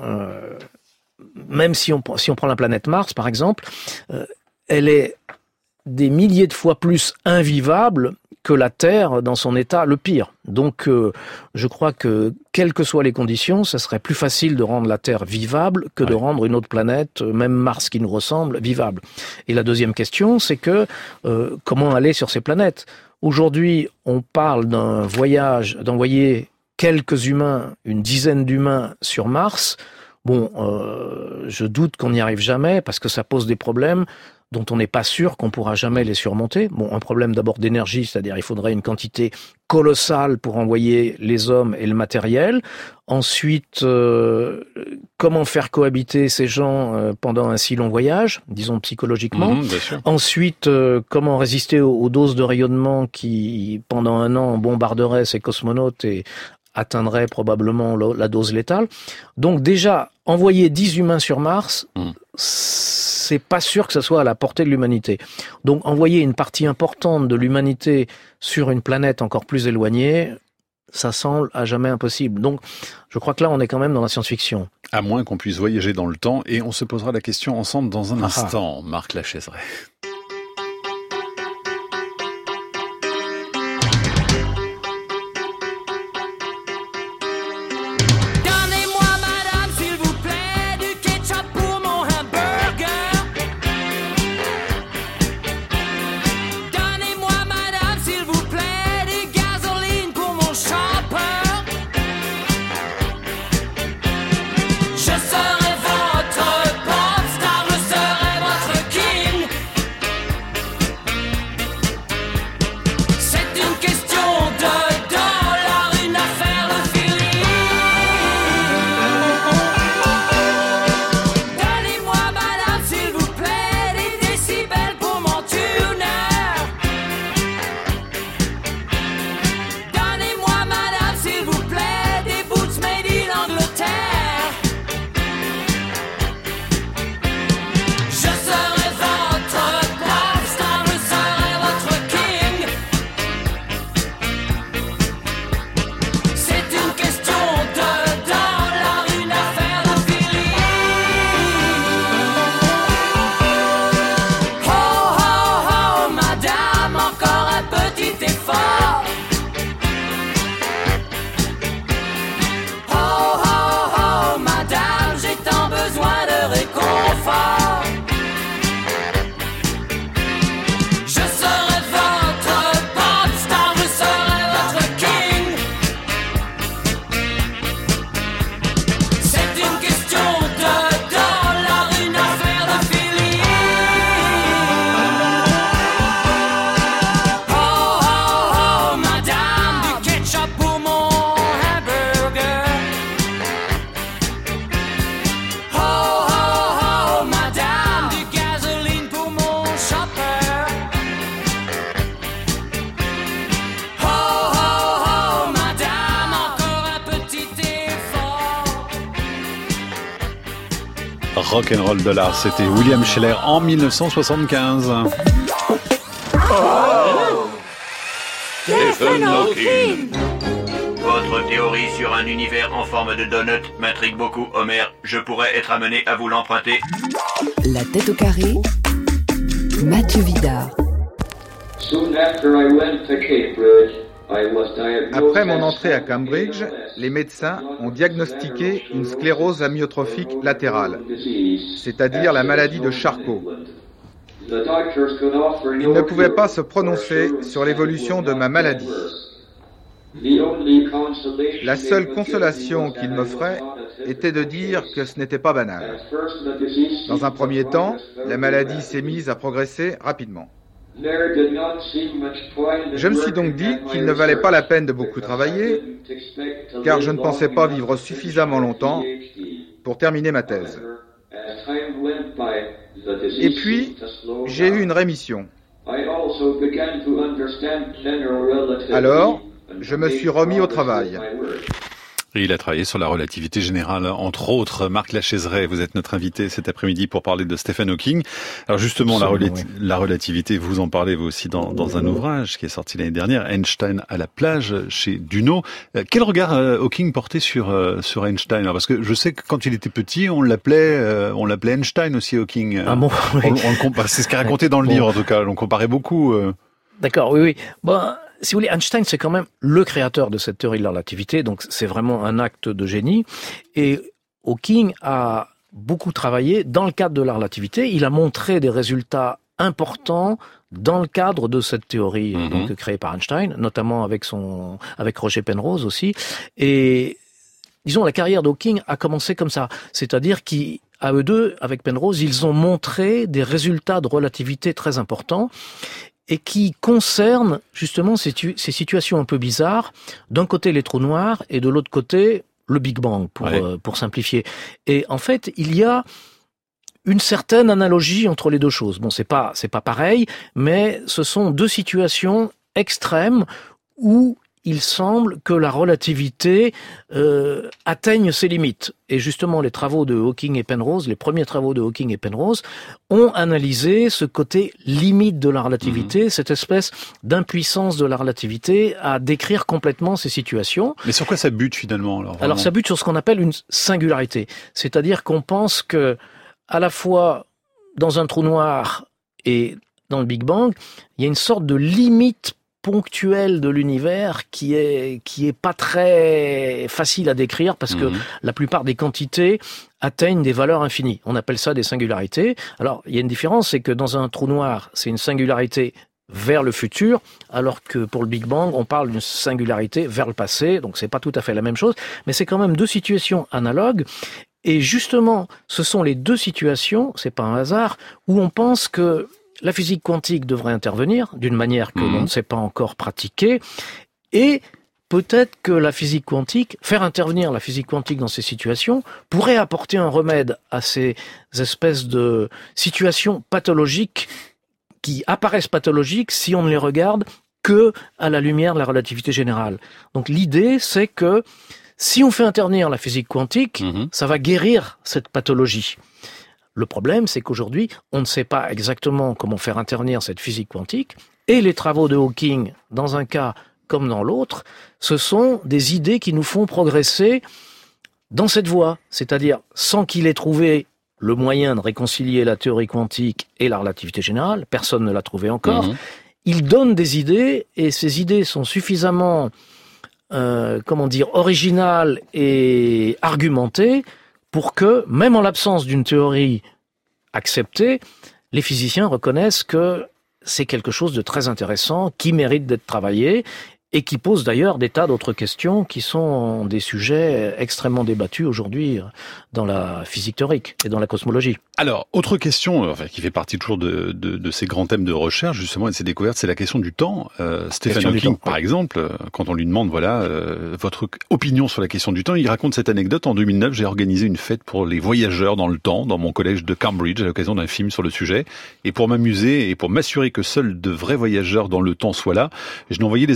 même si on prend la planète Mars par exemple, elle est des milliers de fois plus invivable que la Terre dans son état le pire. Donc, je crois que, quelles que soient les conditions, ça serait plus facile de rendre la Terre vivable que de rendre une autre planète, même Mars qui nous ressemble, vivable. Et la deuxième question, c'est que comment aller sur ces planètes? Aujourd'hui, on parle d'un voyage, d'envoyer quelques humains, une dizaine d'humains sur Mars. Bon, je doute qu'on n'y arrive jamais parce que ça pose des problèmes dont on n'est pas sûr qu'on pourra jamais les surmonter. Bon, un problème d'abord d'énergie, c'est-à-dire il faudrait une quantité colossale pour envoyer les hommes et le matériel. Ensuite, comment faire cohabiter ces gens pendant un si long voyage, disons psychologiquement. Bien sûr. Ensuite, comment résister aux doses de rayonnement qui, pendant un an, bombarderaient ces cosmonautes et atteindrait probablement la dose létale. Donc déjà, envoyer 10 humains sur Mars, c'est pas sûr que ça soit à la portée de l'humanité. Donc envoyer une partie importante de l'humanité sur une planète encore plus éloignée, ça semble à jamais impossible. Donc je crois que là, on est quand même dans la science-fiction. À moins qu'on puisse voyager dans le temps, et on se posera la question ensemble dans un instant, Marc Lachaiseray. Rock'n'Roll Dollar, c'était William Scheller en 1975. Stephen Hawking. Votre théorie sur un univers en forme de donut m'intrigue beaucoup, Homer. Je pourrais être amené à vous l'emprunter. La tête au carré, Mathieu Vidard. Après mon entrée à Cambridge, les médecins ont diagnostiqué une sclérose amyotrophique latérale, c'est-à-dire la maladie de Charcot. Ils ne pouvaient pas se prononcer sur l'évolution de ma maladie. La seule consolation qu'ils m'offraient était de dire que ce n'était pas banal. Dans un premier temps, la maladie s'est mise à progresser rapidement. Je me suis donc dit qu'il ne valait pas la peine de beaucoup travailler, car je ne pensais pas vivre suffisamment longtemps pour terminer ma thèse. Et puis, j'ai eu une rémission. Alors, je me suis remis au travail. Et il a travaillé sur la relativité générale, entre autres. Marc Lachaiseray, vous êtes notre invité cet après-midi pour parler de Stephen Hawking. Alors justement, la relativité, vous en parlez vous aussi dans un ouvrage qui est sorti l'année dernière, Einstein à la plage, chez Duno. Quel regard Hawking portait sur Einstein? Alors, parce que je sais que quand il était petit, on l'appelait Einstein aussi, Hawking. Ah bon, oui. C'est ce qu'il racontait dans le livre, en tout cas. On comparait beaucoup. D'accord, oui. Bon, si vous voulez, Einstein, c'est quand même le créateur de cette théorie de la relativité, donc c'est vraiment un acte de génie. Et Hawking a beaucoup travaillé dans le cadre de la relativité. Il a montré des résultats importants dans le cadre de cette théorie donc créée par Einstein, notamment avec Roger Penrose aussi. Et disons, la carrière d'Hawking a commencé comme ça, c'est-à-dire qu'à eux deux, avec Penrose, ils ont montré des résultats de relativité très importants, et qui concerne justement ces situations un peu bizarres. D'un côté, les trous noirs, et de l'autre côté, le Big Bang, pour simplifier. Et en fait, il y a une certaine analogie entre les deux choses. Bon, c'est pas pareil, mais ce sont deux situations extrêmes où il semble que la relativité atteigne ses limites. Et justement, les travaux de Hawking et Penrose, les premiers travaux de Hawking et Penrose, ont analysé ce côté limite de la relativité, cette espèce d'impuissance de la relativité à décrire complètement ces situations. Mais sur quoi ça bute finalement alors ça bute sur ce qu'on appelle une singularité. C'est-à-dire qu'on pense que, à la fois dans un trou noir et dans le Big Bang, il y a une sorte de limite ponctuel de l'univers qui est pas très facile à décrire parce que la plupart des quantités atteignent des valeurs infinies. On appelle ça des singularités. Alors, il y a une différence, c'est que dans un trou noir, c'est une singularité vers le futur, alors que pour le Big Bang, on parle d'une singularité vers le passé, donc c'est pas tout à fait la même chose, mais c'est quand même deux situations analogues. Et justement, ce sont les deux situations, c'est pas un hasard, où on pense que la physique quantique devrait intervenir d'une manière que l'on ne sait pas encore pratiquer, et peut-être que la physique quantique, faire intervenir la physique quantique dans ces situations, pourrait apporter un remède à ces espèces de situations pathologiques qui apparaissent pathologiques si on ne les regarde que à la lumière de la relativité générale. Donc l'idée, c'est que si on fait intervenir la physique quantique, ça va guérir cette pathologie. Le problème, c'est qu'aujourd'hui, on ne sait pas exactement comment faire intervenir cette physique quantique, et les travaux de Hawking, dans un cas comme dans l'autre, ce sont des idées qui nous font progresser dans cette voie, c'est-à-dire sans qu'il ait trouvé le moyen de réconcilier la théorie quantique et la relativité générale, personne ne l'a trouvé encore, il donne des idées, et ces idées sont suffisamment, originales et argumentées, pour que, même en l'absence d'une théorie acceptée, les physiciens reconnaissent que c'est quelque chose de très intéressant, qui mérite d'être travaillé, et qui pose d'ailleurs des tas d'autres questions qui sont des sujets extrêmement débattus aujourd'hui dans la physique théorique et dans la cosmologie. Alors, autre question, qui fait partie toujours de ces grands thèmes de recherche, justement, et de ces découvertes, c'est la question du temps. Stephen Hawking, par exemple, quand on lui demande, votre opinion sur la question du temps, il raconte cette anecdote. En 2009, j'ai organisé une fête pour les voyageurs dans le temps, dans mon collège de Cambridge, à l'occasion d'un film sur le sujet. Et pour m'amuser et pour m'assurer que seuls de vrais voyageurs dans le temps soient là, je n'ai envoyé des invitations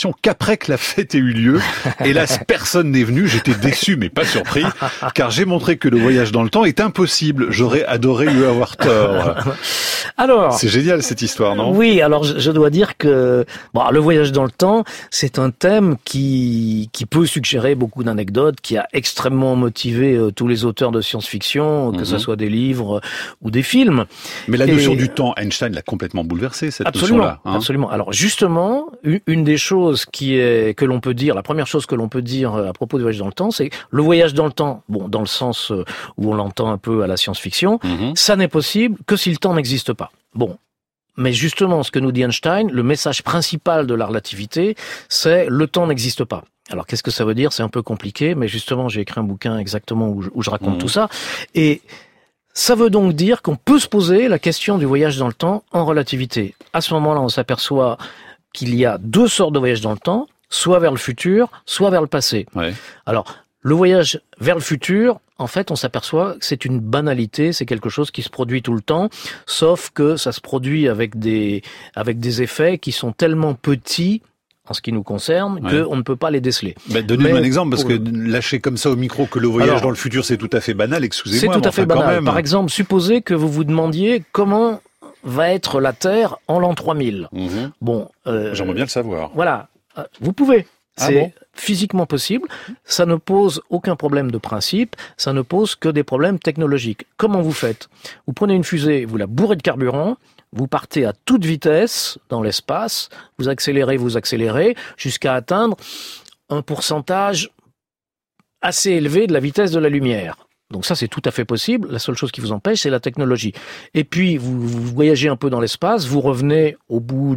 science-fiction qu'après que la fête ait eu lieu. Hélas, personne n'est venu. J'étais déçu, mais pas surpris, car j'ai montré que le voyage dans le temps est impossible. J'aurais adoré lui avoir tort. Alors, c'est génial cette histoire, non? Oui, alors je dois dire que le voyage dans le temps, c'est un thème qui peut suggérer beaucoup d'anecdotes, qui a extrêmement motivé tous les auteurs de science-fiction, que ce soit des livres ou des films. Mais la notion du temps, Einstein l'a complètement bouleversée, cette notion-là. Absolument. Alors justement, une des choses que l'on peut dire, la première chose que l'on peut dire à propos du voyage dans le temps, c'est le voyage dans le temps, dans le sens où on l'entend un peu à la science-fiction, ça n'est possible que si le temps n'existe pas. Bon. Mais justement, ce que nous dit Einstein, le message principal de la relativité, c'est le temps n'existe pas. Alors, qu'est-ce que ça veut dire? C'est un peu compliqué, mais justement, j'ai écrit un bouquin exactement où je raconte tout ça. Et ça veut donc dire qu'on peut se poser la question du voyage dans le temps en relativité. À ce moment-là, on s'aperçoit qu'il y a deux sortes de voyages dans le temps, soit vers le futur, soit vers le passé. Ouais. Alors, le voyage vers le futur, en fait, on s'aperçoit que c'est une banalité, c'est quelque chose qui se produit tout le temps, sauf que ça se produit avec des effets qui sont tellement petits, en ce qui nous concerne, qu'on ne peut pas les déceler. Donnez-moi un exemple, parce que lâcher comme ça au micro que le voyage dans le futur, c'est tout à fait banal, excusez-moi. C'est tout à fait banal. Par exemple, supposez que vous vous demandiez comment va être la Terre en l'an 3000. J'aimerais bien le savoir. Voilà, vous pouvez. C'est physiquement possible, ça ne pose aucun problème de principe, ça ne pose que des problèmes technologiques. Comment vous faites? Vous prenez une fusée, vous la bourrez de carburant, vous partez à toute vitesse dans l'espace, vous accélérez, jusqu'à atteindre un pourcentage assez élevé de la vitesse de la lumière. Donc ça, c'est tout à fait possible. La seule chose qui vous empêche, c'est la technologie. Et puis, vous voyagez un peu dans l'espace, vous revenez au bout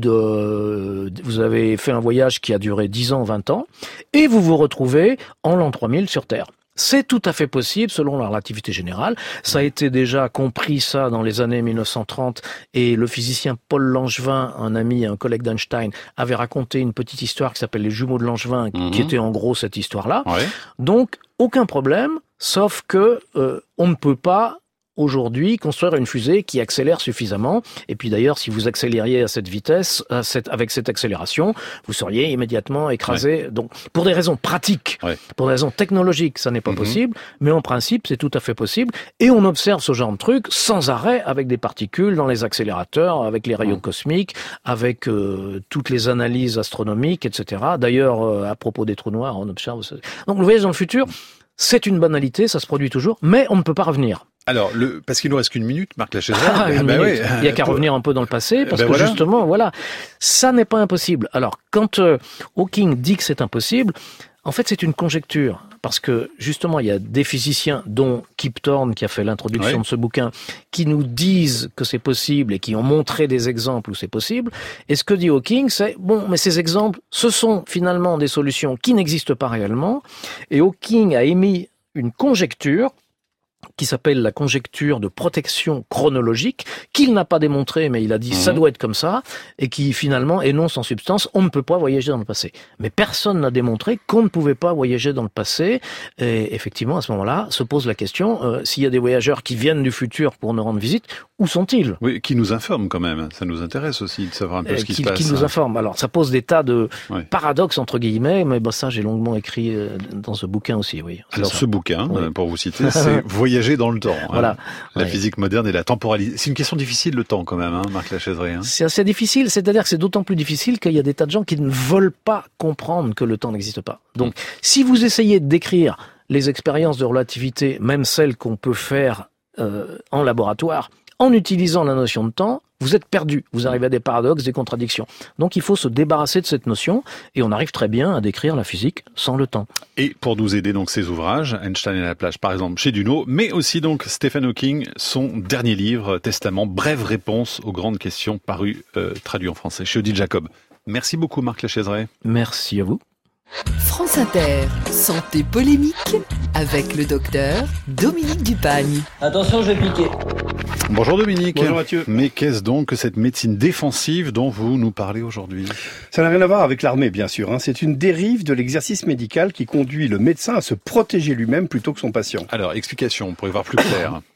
vous avez fait un voyage qui a duré 10 ans, 20 ans, et vous vous retrouvez en l'an 3000 sur Terre. C'est tout à fait possible selon la relativité générale. Ça a été déjà compris ça dans les années 1930 et le physicien Paul Langevin, un collègue d'Einstein, avait raconté une petite histoire qui s'appelle les jumeaux de Langevin, qui était en gros cette histoire-là. Ouais. Donc, aucun problème, sauf que on ne peut pas aujourd'hui construire une fusée qui accélère suffisamment. Et puis d'ailleurs, si vous accélériez à cette vitesse, avec cette accélération, vous seriez immédiatement écrasé. Ouais. Donc, pour des raisons pratiques, pour des raisons technologiques, ça n'est pas possible. Mais en principe, c'est tout à fait possible. Et on observe ce genre de truc sans arrêt avec des particules dans les accélérateurs, avec les rayons cosmiques, avec toutes les analyses astronomiques, etc. D'ailleurs, à propos des trous noirs, on observe. Donc, le voyage dans le futur, c'est une banalité, ça se produit toujours, mais on ne peut pas revenir. Alors, parce qu'il nous reste qu'une minute, Marc Lachesneraie. Oui. Il y a qu'à revenir un peu dans le passé, parce que justement, ça n'est pas impossible. Alors, quand Hawking dit que c'est impossible, en fait, c'est une conjecture. Parce que, justement, il y a des physiciens, dont Kip Thorne, qui a fait l'introduction de ce bouquin, qui nous disent que c'est possible et qui ont montré des exemples où c'est possible. Et ce que dit Hawking, c'est, mais ces exemples, ce sont finalement des solutions qui n'existent pas réellement. Et Hawking a émis une conjecture qui s'appelle la conjecture de protection chronologique, qu'il n'a pas démontré, mais il a dit ça doit être comme ça, et qui finalement énonce en substance, on ne peut pas voyager dans le passé. Mais personne n'a démontré qu'on ne pouvait pas voyager dans le passé, et effectivement, à ce moment-là, se pose la question, s'il y a des voyageurs qui viennent du futur pour nous rendre visite, où sont-ils? Oui, qui nous informent quand même, ça nous intéresse aussi de savoir un peu ce qui se passe. Qui nous informent. Alors, ça pose des tas de paradoxes, entre guillemets, mais ça, j'ai longuement écrit dans ce bouquin aussi, oui. Alors, ce bouquin, pour vous citer, c'est Voyager dans le temps. Voilà. La physique moderne et la temporalité. C'est une question difficile, le temps, quand même, Marc Lacheseraie. C'est assez difficile, c'est-à-dire que c'est d'autant plus difficile qu'il y a des tas de gens qui ne veulent pas comprendre que le temps n'existe pas. Donc, si vous essayez de décrire les expériences de relativité, même celles qu'on peut faire en laboratoire, en utilisant la notion de temps, vous êtes perdu. Vous arrivez à des paradoxes, des contradictions. Donc il faut se débarrasser de cette notion et on arrive très bien à décrire la physique sans le temps. Et pour nous aider donc ces ouvrages, Einstein et la plage par exemple chez Duno, mais aussi donc Stephen Hawking, son dernier livre, Testament, brève réponse aux grandes questions, paru traduit en français chez Odile Jacob. Merci beaucoup Marc Lacheseraie. Merci à vous. France Inter, santé polémique avec le docteur Dominique Dupagne. Attention, je vais piquer. Bonjour Dominique. Bonjour Mathieu. Mais qu'est-ce donc que cette médecine défensive dont vous nous parlez aujourd'hui? Ça n'a rien à voir avec l'armée, bien sûr. C'est une dérive de l'exercice médical qui conduit le médecin à se protéger lui-même plutôt que son patient. Alors, explication, pour y voir plus clair.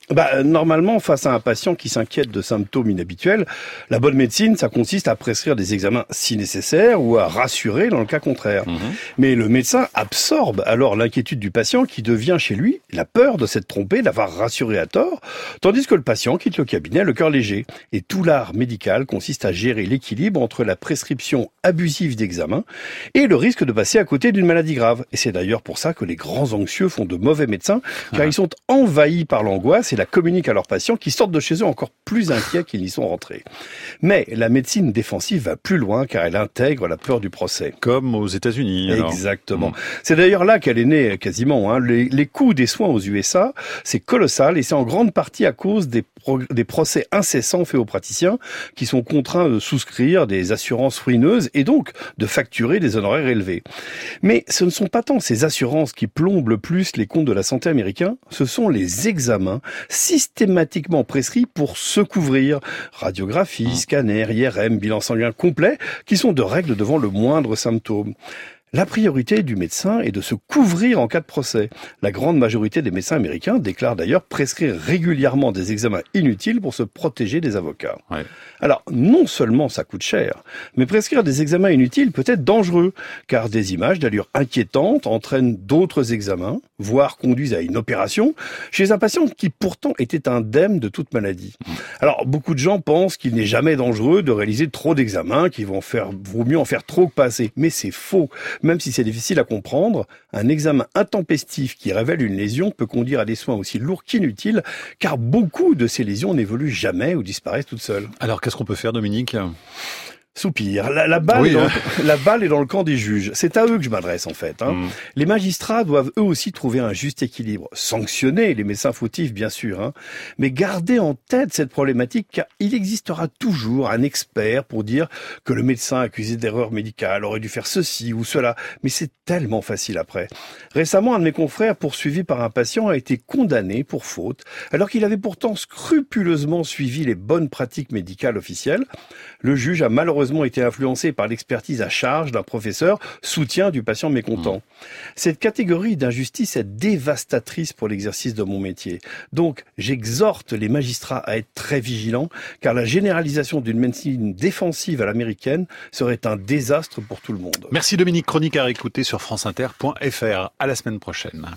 Normalement, face à un patient qui s'inquiète de symptômes inhabituels, la bonne médecine, ça consiste à prescrire des examens si nécessaire ou à rassurer dans le cas contraire. Mais le médecin absorbe alors l'inquiétude du patient qui devient chez lui la peur de s'être trompé, d'avoir rassuré à tort, tandis que le patient quitte le cabinet le cœur léger. Et tout l'art médical consiste à gérer l'équilibre entre la prescription abusive d'examens et le risque de passer à côté d'une maladie grave. Et c'est d'ailleurs pour ça que les grands anxieux font de mauvais médecins, car ils sont envahis par l'angoisse et la communiquent à leurs patients qui sortent de chez eux encore plus inquiets qu'ils n'y sont rentrés. Mais la médecine défensive va plus loin car elle intègre la peur du procès. Comme aux États-Unis. Alors. Exactement. C'est d'ailleurs là qu'elle est née quasiment. Les coûts des soins aux USA, c'est colossal et c'est en grande partie à cause des procès incessants faits aux praticiens qui sont contraints de souscrire des assurances ruineuses et donc de facturer des honoraires élevés. Mais ce ne sont pas tant ces assurances qui plombent le plus les comptes de la santé américains, ce sont les examens systématiquement prescrits pour se couvrir. Radiographie, scanner, IRM, bilan sanguin complet, qui sont de règle devant le moindre symptôme. La priorité du médecin est de se couvrir en cas de procès. La grande majorité des médecins américains déclarent d'ailleurs prescrire régulièrement des examens inutiles pour se protéger des avocats. Ouais. Alors, non seulement ça coûte cher, mais prescrire des examens inutiles peut être dangereux, car des images d'allure inquiétante entraînent d'autres examens, voire conduisent à une opération, chez un patient qui pourtant était indemne de toute maladie. Alors, beaucoup de gens pensent qu'il n'est jamais dangereux de réaliser trop d'examens, vaut mieux en faire trop que pas assez. Mais c'est faux. Même si c'est difficile à comprendre, un examen intempestif qui révèle une lésion peut conduire à des soins aussi lourds qu'inutiles, car beaucoup de ces lésions n'évoluent jamais ou disparaissent toutes seules. Alors qu'est-ce qu'on peut faire, Dominique ? Soupir. La balle est dans le camp des juges. C'est à eux que je m'adresse en fait. Les magistrats doivent eux aussi trouver un juste équilibre. Sanctionner les médecins fautifs, bien sûr, mais garder en tête cette problématique, car il existera toujours un expert pour dire que le médecin accusé d'erreur médicale aurait dû faire ceci ou cela. Mais c'est tellement facile après. Récemment, un de mes confrères poursuivi par un patient a été condamné pour faute, alors qu'il avait pourtant scrupuleusement suivi les bonnes pratiques médicales officielles. Le juge a malheureusement été influencé par l'expertise à charge d'un professeur, soutien du patient mécontent. Cette catégorie d'injustice est dévastatrice pour l'exercice de mon métier. Donc, j'exhorte les magistrats à être très vigilants, car la généralisation d'une médecine défensive à l'américaine serait un désastre pour tout le monde. Merci Dominique, chronique à réécouter sur franceinter.fr. À la semaine prochaine.